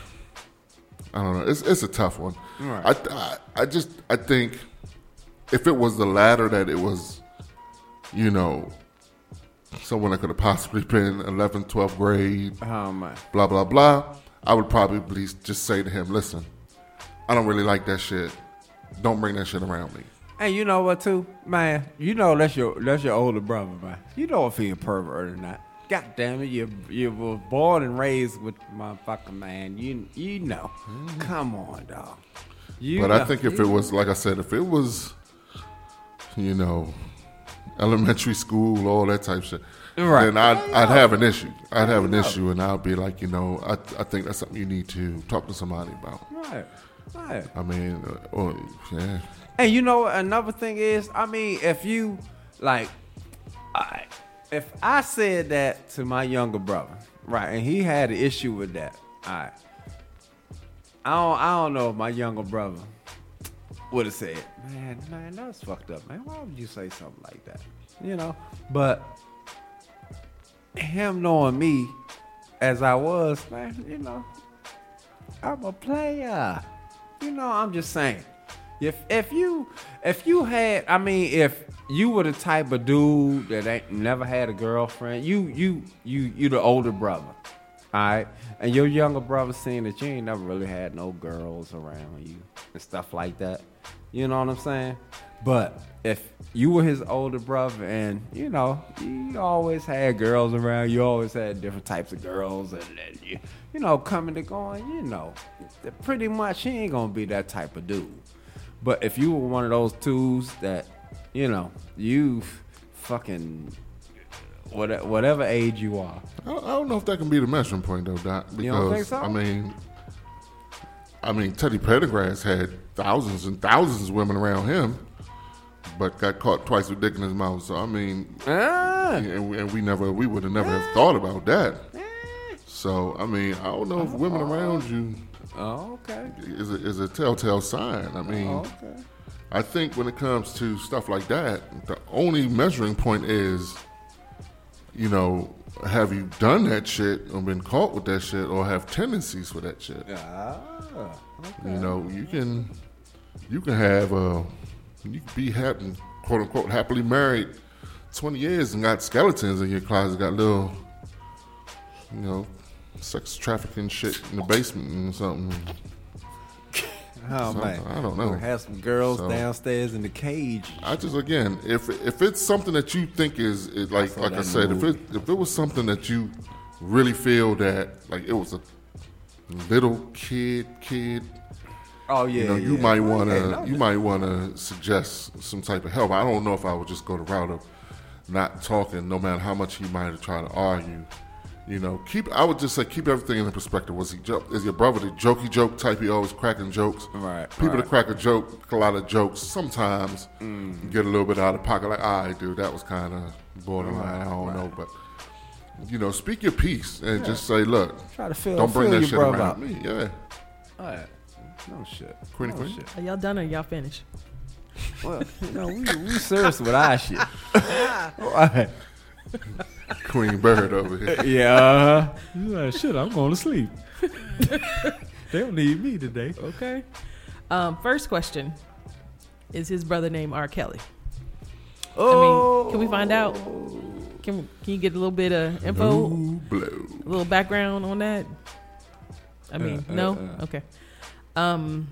I don't know. It's it's a tough one. Right. I, I I just I think if it was the latter, that it was, you know, someone that could have possibly been eleventh, twelfth grade, Oh, man. blah, blah, blah, I would probably just say to him, listen, I don't really like that shit. Don't bring that shit around me. And you know what, too? Man, you know that's your that's your older brother, man. You know if he a pervert or not. God damn it, you you were born and raised with motherfucker, man. You you know. Come on, dog. You but know. I think if it was, like I said, if it was, you know, elementary school, all that type of shit, Right. then I'd, I'd have an issue. I'd have an know. issue, and I'd be like, you know, I I think that's something you need to talk to somebody about. Right. Right. I mean, uh, or, yeah. And you know what another thing is? I mean, if you like, I, if I said that to my younger brother, right, and he had an issue with that, all right, I don't, I don't know if my younger brother would have said, man, man, that's fucked up, man. Why would you say something like that? You know, but him knowing me as I was, man, you know, I'm a player. You know, I'm just saying. If if you if you had, I mean, if you were the type of dude that ain't never had a girlfriend, you you you you the older brother, all right, and your younger brother seeing that you ain't never really had no girls around you and stuff like that, you know what I'm saying? But if you were his older brother and you know you always had girls around, you always had different types of girls, and then you you know coming and going, you know, pretty much he ain't gonna be that type of dude. But if you were one of those twos that, you know, you fucking whatever, whatever age you are. I I don't know if that can be the measuring point though, Doc. Because You don't think so? I mean, I mean, Teddy Pendergrass had thousands and thousands of women around him, but got caught twice with dick in his mouth. So I mean, ah. and, we, and we never, we would have never have thought about that. So I mean, I don't know if women around you. Oh, okay. Is a, is a telltale sign. I mean, Oh, okay. I think when it comes to stuff like that, the only measuring point is, you know, have you done that shit or been caught with that shit or have tendencies for that shit? Ah, okay. You know, you can you can have a you can be happy, quote unquote, happily married twenty years and got skeletons in your closet, got little, you know, sex trafficking shit in the basement and something. Oh Something, man, I don't know. We'll have some girls So, downstairs in the cage. I just again, if if it's something that you think is, is like saw like I that said, if movie. it if it was something that you really feel that like it was a little kid kid. Oh yeah, You know, you yeah. might Oh, want to yeah, no, you might want to suggest some type of help. I don't know if I would just go the route of not talking, no matter how much he might have tried to argue. You know, keep. I would just say keep everything in perspective. Was he joke? Is your brother the jokey joke type? He always cracking jokes. Right. People right. that crack a joke, a lot of jokes. Sometimes Mm. get a little bit out of pocket. Like, all right, dude, that was kind of borderline. Right, I don't right. know, but you know, speak your piece and Yeah. just say, look, Try to feel- don't bring feel that your shit brother around out. me. Yeah. All right. No shit. Queenie no Queen. shit. Are y'all done or y'all finished? Well, you know, we, we serious with our shit. Right. Queen Bird over here. Yeah. Uh-huh. You like, shit, I'm going to sleep. They don't need me today. Okay. Um, first question. Is his brother named R. Kelly? Oh. I mean, can we find out? Can Can you get a little bit of info? No blow. A little background on that? I mean, Uh, uh, no? uh. Okay. Um.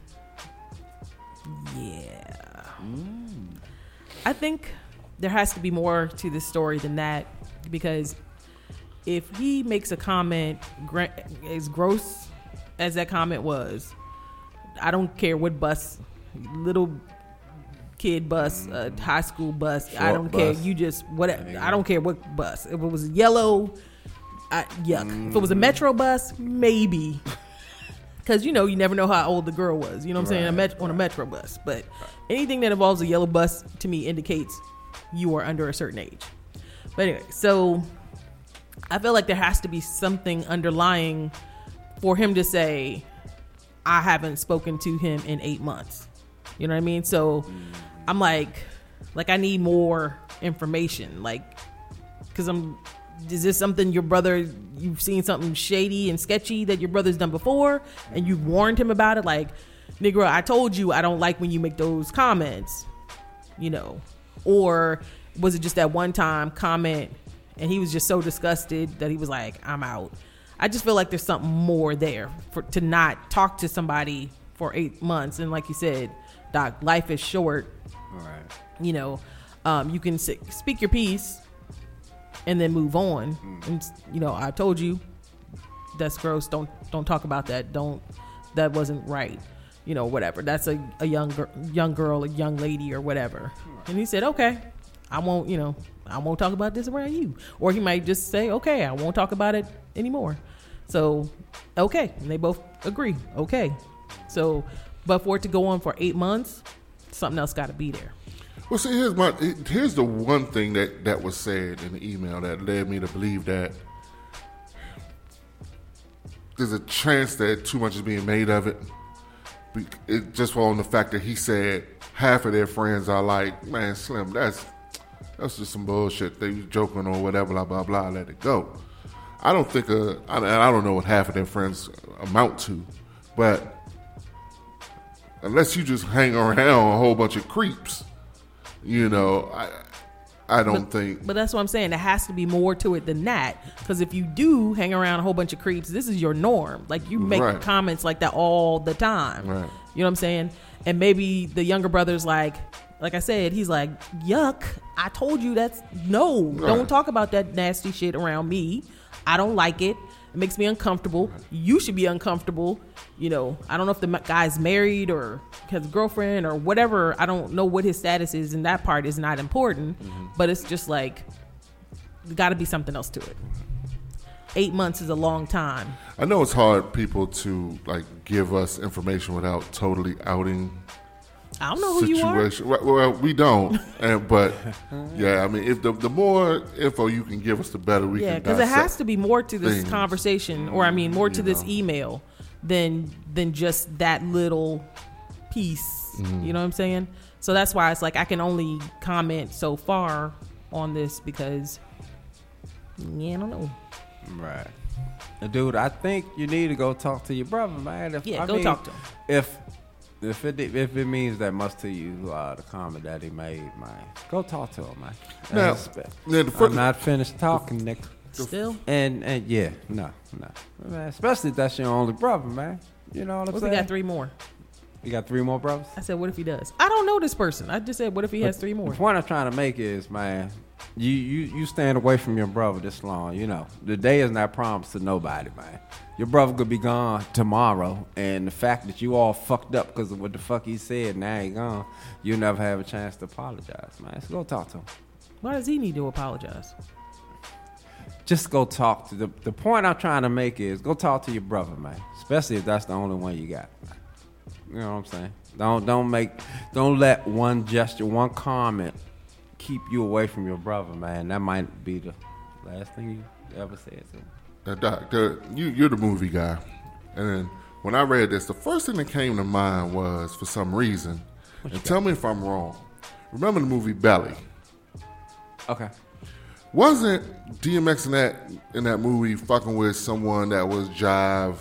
Yeah. Mm. I think there has to be more to this story than that, because if he makes a comment gra- as gross as that comment was, I don't care what bus, little kid bus, uh, high school bus, Short I don't bus. care. You just whatever. I don't care what bus. If it was yellow, I, yuck. Mm. If it was a metro bus, maybe. Because, you know, you never know how old the girl was. You know what I'm saying? A met- on a metro bus. But anything that involves a yellow bus, to me, indicates you are under a certain age. But anyway, so I feel like there has to be something underlying for him to say, I haven't spoken to him in eight months. You know what I mean? So I'm like, like I need more information. Like, because I'm... Is this something your brother, you've seen something shady and sketchy that your brother's done before and you've warned him about it? Like, Negro, I told you I don't like when you make those comments, you know. Or was it just that one time comment and he was just so disgusted that he was like, I'm out? I just feel like there's something more there for to not talk to somebody for eight months. And like you said, Doc, life is short. All right. You know, um, you can say, speak your piece and then move on. Mm. And you know, I told you that's gross. Don't don't talk about that. Don't that wasn't right. You know, whatever. That's a, a young gir- young girl, a young lady, or whatever. And he said, okay, I won't. You know, I won't talk about this around you. Or he might just say, okay, I won't talk about it anymore. So, okay, and they both agree. Okay, so but for it to go on for eight months, something else got to be there. Well, see, here's my here's the one thing that, that was said in the email that led me to believe that there's a chance that too much is being made of it. It just on the fact that he said half of their friends are like, man, Slim, that's that's just some bullshit. They was joking or whatever, blah blah blah. Let it go. I don't think uh, I, I don't know what half of their friends amount to, but unless you just hang around a whole bunch of creeps. You know, I I don't but, think. But that's what I'm saying. There has to be more to it than that. Because if you do hang around a whole bunch of creeps, this is your norm. Like, you make right. comments like that all the time. Right. You know what I'm saying? And maybe the younger brother's like, like I said, he's like, yuck, I told you that's, no, right. Don't talk about that nasty shit around me. I don't like it. It makes me uncomfortable. Right. You should be uncomfortable. You know, I don't know if the guy's married or has a girlfriend or whatever. I don't know what his status is, and that part is not important. Mm-hmm. But it's just like, got to be something else to it. Eight months is a long time. I know it's hard, people, to like give us information without totally outing. I don't know who situation. you are. Well, we don't. and, but yeah, I mean, if the the more info you can give us, the better we yeah, can. Yeah, because it has to be more to this things. conversation, or I mean, more to you this know. email than than just that little piece. Mm-hmm. You know what I'm saying? So that's why it's like I can only comment so far on this because yeah, I don't know. Right. Dude, I think you need to go talk to your brother, man. If, yeah, I go mean, talk to him. If if it if it means that much to you, uh, the comment that he made, man, go talk to him, man. Now, yeah, the I'm not finished talking, Nick. Still? And and yeah, no, no, man. Especially if that's your only brother, man. You know what I'm what saying? If he got three more? You got three more brothers? I said, what if he does? I don't know this person. I just said, what if he but has three more? The point I'm trying to make is, man, you, you, you stand away from your brother this long, you know. The day is not promised to nobody, man. Your brother could be gone tomorrow, and the fact that you all fucked up because of what the fuck he said, now he gone, you'll never have a chance to apologize, man. So go talk to him. Why does he need to apologize? Just go talk to the the point I'm trying to make is go talk to your brother, man. Especially if that's the only one you got. You know what I'm saying? Don't don't make don't let one gesture, one comment keep you away from your brother, man. That might be the last thing you ever said to him. Now, Doc, the, you you're the movie guy, and then when I read this, the first thing that came to mind was, for some reason, And tell me if I'm wrong. Remember the movie Belly? Okay. Wasn't D M X in that in that movie fucking with someone that was Jive,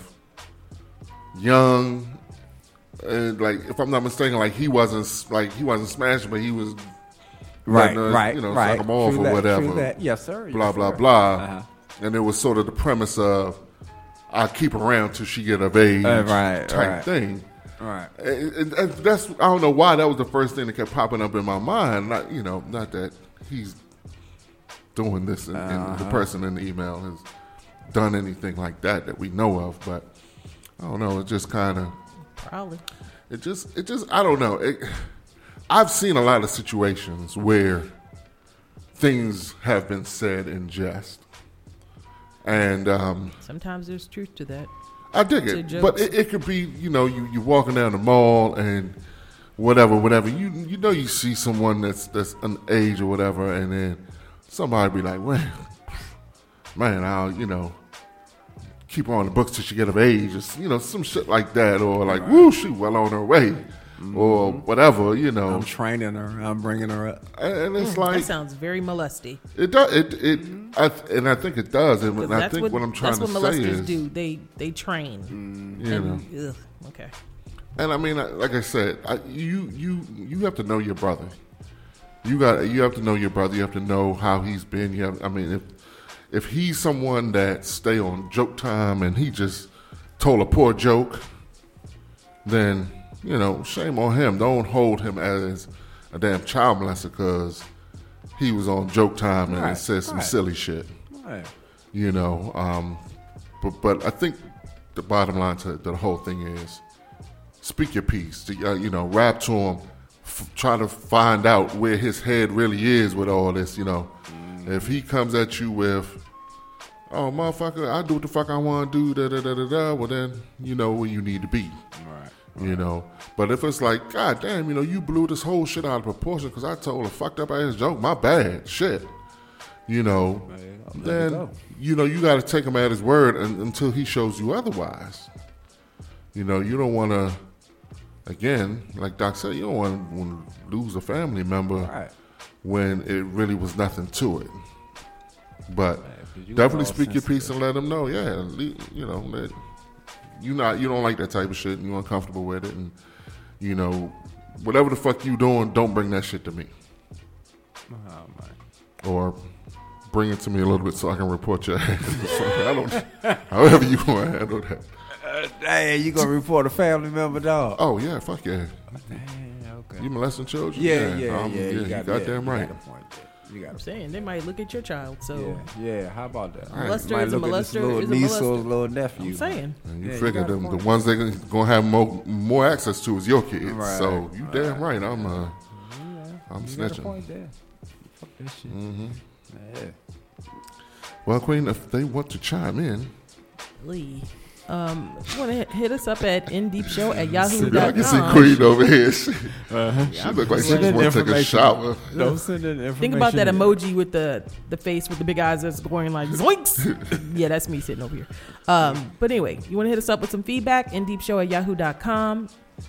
young, and like if I'm not mistaken, like he wasn't like he wasn't smashing, but he was Right, letting us, right, you know, right. suck him off True or that, whatever. true that. Yes, sir. Blah Yes, blah sir. blah. Uh-huh. And it was sort of the premise of I keep around till she get of age, Uh, right, type right. thing. Right. And, and- and that's I don't know why that was the first thing that kept popping up in my mind. Not you know, not that he's doing this and, and the Uh-huh. person in the email has done anything like that that we know of, but I don't know. It just kind of Probably. it just it just I don't know. It, I've seen a lot of situations where things have been said in jest, and um, Sometimes there's truth to that. I dig To it, jokes. but it, it could be, you know, you you walking down the mall and whatever, whatever. You you know you see someone that's that's an age or whatever, and then somebody be like, "Man, man, I'll you know keep her on the books till she get of age," or, you know, some shit like that, or like, "Woo, she well on her way," or whatever, you know. I'm training her. I'm bringing her up. And, and it's Mm, like that sounds very molesty. it does. It it I, and I think it does. And 'Cause I that's think what, what I'm trying that's to what say molesters is, do. They they train. you And- know. ugh, okay. And I mean, like I said, I, you you you have to know your brother. You got you have to know your brother. You have to know how he's been. You have, I mean, if if he's someone that stay on joke time and he just told a poor joke, then you know, shame on him. Don't hold him as a damn child molester because he was on joke time and Right, said some right. silly shit. Right. You know, um, but but I think the bottom line to, to the whole thing is speak your piece. To, uh, you know, rap to him, f- try to find out where his head really is with all this. You know, if he comes at you with, "Oh, motherfucker, I do what the fuck I want to do," da da da da da, well then you know where you need to be. Right. You know, but if it's like, God damn, you know, you blew this whole shit out of proportion because I told a fucked up ass joke, my bad, shit. You know, let it then go. you know you got to take him at his word and, until he shows you otherwise. You know, you don't want to. Again, like Doc said, you don't want to lose a family member Right. when it really was nothing to it. But you definitely all speak your piece sensitive. and let them know. Yeah, le- you know that you not you don't like that type of shit and you're uncomfortable with it, and you know whatever the fuck you doing, don't bring that shit to me, Oh, my. or bring it to me a little bit so I can report your ass. I don't. However you want to handle that. Uh, hey, you gonna report a family member, dog? Oh yeah, fuck yeah. Damn, okay. You molesting children? Yeah, yeah, um, yeah. You, you got, goddamn yeah, right. You got a point there. You got I'm a saying they might look at your child. So Yeah, yeah. How about that? Molester You might is a look at this molester little is a niece or molester. little nephew. I'm saying. And you Yeah, figure got a them, the point. ones they gonna have more more access to is your kids. Right, So you right. damn right. I'm uh, I'm You got a snitching. point there. Fuck that shit. Mm-hmm. Yeah. Well, Queen, if they want to chime in, Lee. Um, if you want to hit, hit us up at indeepshow at see, yahoo I dot can see com. Queen over here. She, Uh-huh. she look like she Send just in want to take a information. shower. Don't send in information. Think about that emoji with the the face with the big eyes that's going like zoinks. Yeah, that's me sitting over here. Um, but anyway, you want to hit us up with some feedback? indeepshow at yahoo dot com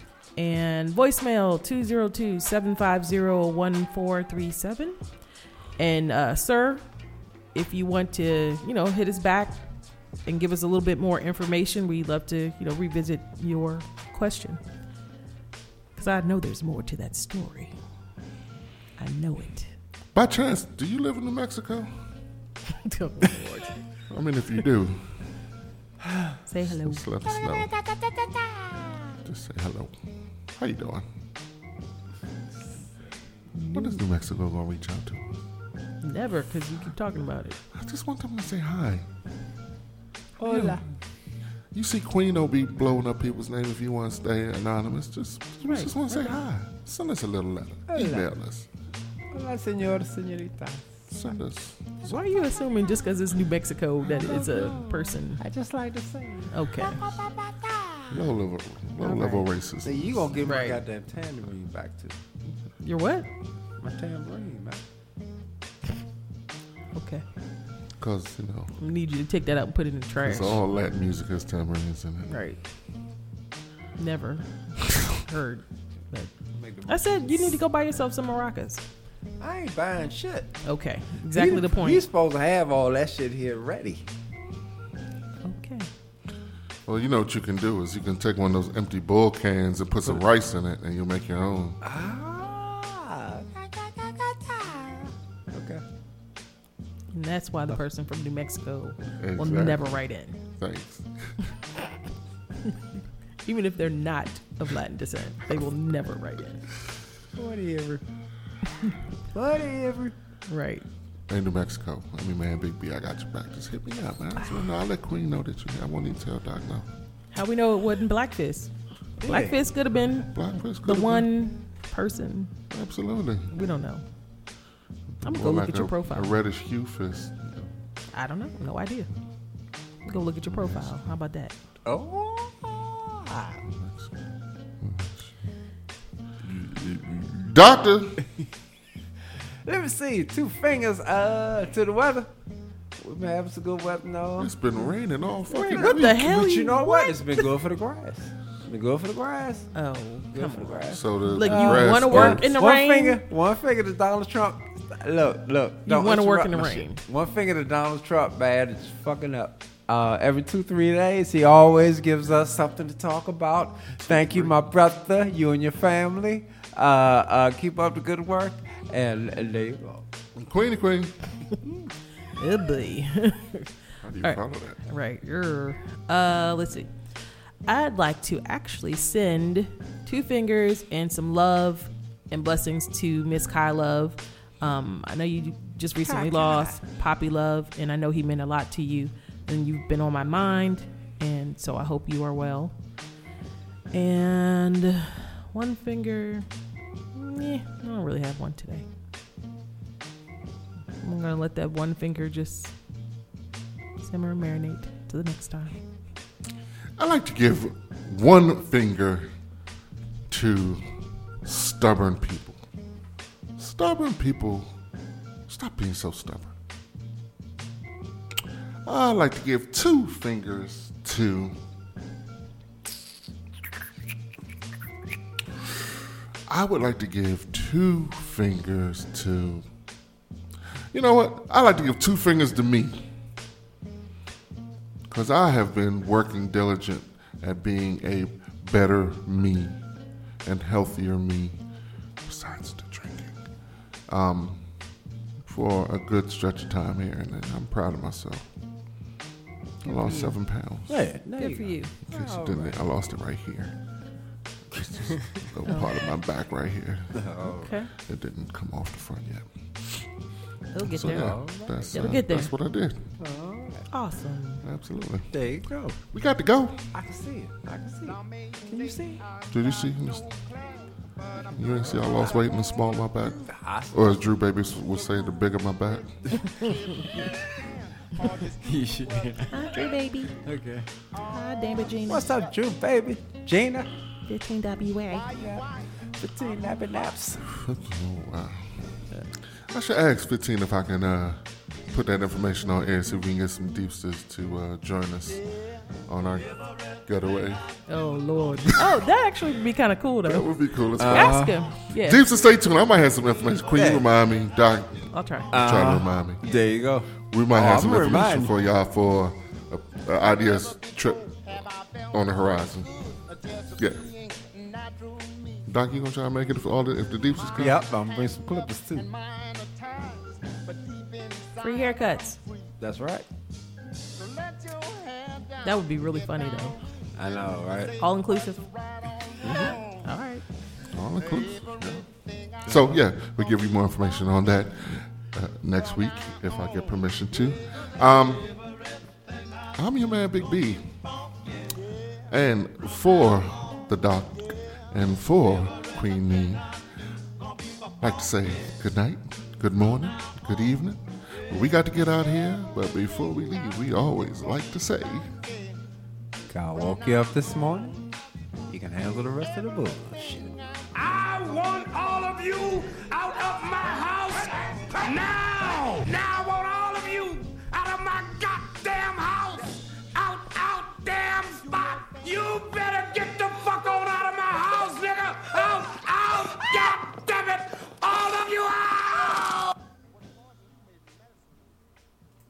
and voicemail two zero two, seven five zero, one four three seven. And uh, sir, if you want to, you know, hit us back and give us a little bit more information, we'd love to, you know, revisit your question. Because I know there's more to that story. I know it. By chance, do you live in New Mexico? Oh, Lord. I mean, if you do, Say hello. just let us know. Just say hello. How you doing? When is New Mexico gonna reach out to us? Never, because you keep talking about it. I just want them to say hi. Hola. You see Queen don't be blowing up people's names if you want to stay anonymous. Just, Right. just want to say hi. Send us a little letter. Hola. Email us. Hola, señor, señorita. Send us. Why are you assuming just because it's New Mexico that it's a person? I just like to say. Okay. Low level, low level racism. See, you gonna give Right. my goddamn tambourine back to You're what? my tambourine, man. Okay. Because, you know, I need you to take that out and put it in the trash. it's all Latin music has tambourines in it. Right. Never heard that Make the I said you need to go buy yourself some maracas. I ain't buying shit. Okay, exactly He- the point. He's supposed to have all that shit here ready. Okay. Well, you know what you can do is you can take one of those empty bull cans and put some rice in it, and you'll make your own. Ah. Okay. And that's why the person from New Mexico will Exactly. never write in. Thanks. Even if they're not of Latin descent, they will never write in. Whatever. Whatever. Right. Hey, New Mexico. I mean, man, Big B, I got your back. Just hit me up, man. So, no, I'll let Queen know that you. I won't need to tell Doc now. How we know it wasn't Blackfist? Yeah. Blackfist could have been Blackfist the could've one person. Absolutely. We don't know. I'm gonna Or go look like at your a- profile. A reddish hue fist. I don't know. No idea. Go look at your profile. How about that? Oh. Doctor. Let me see. Two fingers uh to the weather. We've been having some good weather now. It's been raining all fucking What week. the hell? But you know what? what? It's been good for the grass. It's been good for the grass. Oh, Good come for the on. grass. So the Look, you grass wanna work grows. in the one rain? finger, one finger to Donald Trump. Look, look. You don't wanna work interrupt in the my rain. shit. One finger to Donald Trump, bad. It's fucking up. Uh, every two, three days, he always gives us something to talk about. Thank you, my brother, you and your family. Uh, uh, keep up the good work, and, and there you go. Queenie Queen. Oh boy. How do you All right. follow that? Right. Err. Uh, let's see. I'd like to actually send two fingers and some love and blessings to Miss Kai Love. Um, I know you just recently lost Poppy Love, and I know he meant a lot to you, and you've been on my mind, and so I hope you are well. And one finger, eh, I don't really have one today. I'm gonna let that one finger just simmer and marinate to the next time. I like to give one finger to stubborn people. Stubborn people, stop being so stubborn. I like to give two fingers to I would like to give two fingers to You know what? I like to give two fingers to me. Because I have been working diligent at being a better me and healthier me, besides the drinking, um, for a good stretch of time here, and I'm proud of myself. I lost seven pounds. Yeah, Good for you. In case you didn't, I lost it right here. It's just a little part of my back right here. Okay. It didn't come off the front yet. He'll get So there. yeah, that's, It'll uh, get there. that's what I did. Awesome. Absolutely. There you go. We got to go. I can see it. I can see it. Can you see? Did you see? You ain't see I lost weight and the small my back? Or as Drew Baby would say, the bigger my back. Hi, Drew Baby. Okay. Hi, damn it, Gina. What's up, Drew Baby? Gina? fifteen W A. fifteen nappy naps. Oh, wow. I should ask fifteen if I can uh, put that information on air, see if we can get some Deepsters to uh, join us on our getaway. Oh, Lord. Oh, that actually would be kind of cool, though. That would be cool. Let's Uh, go. Ask him. Yeah. Deepster, stay tuned. I might have some information. Queen, Yeah. you remind me. Doc, I'll try. try to Uh-huh. remind me. There you go. We might Oh, have I'm some gonna information remind for y'all for a, a ideas trip on the horizon. Yeah. Doc, you gonna try to make it if all the if the Deepsters come? Yep, I'm gonna bring some clippers too. Free haircuts. That's right. That would be really funny, though. I know, right? All inclusive. Mm-hmm. All right. All inclusive. Yeah. So yeah, we'll give you more information on that uh, next week if I get permission to. Um, I'm your man, Big B, and for the Doc and for Queen Nee, I'd like to say good night, good morning, good evening. We got to get out here, but before we leave, we always like to say, God woke you up this morning. You can handle the rest of the bullshit. I want all of you out of my house now! Now!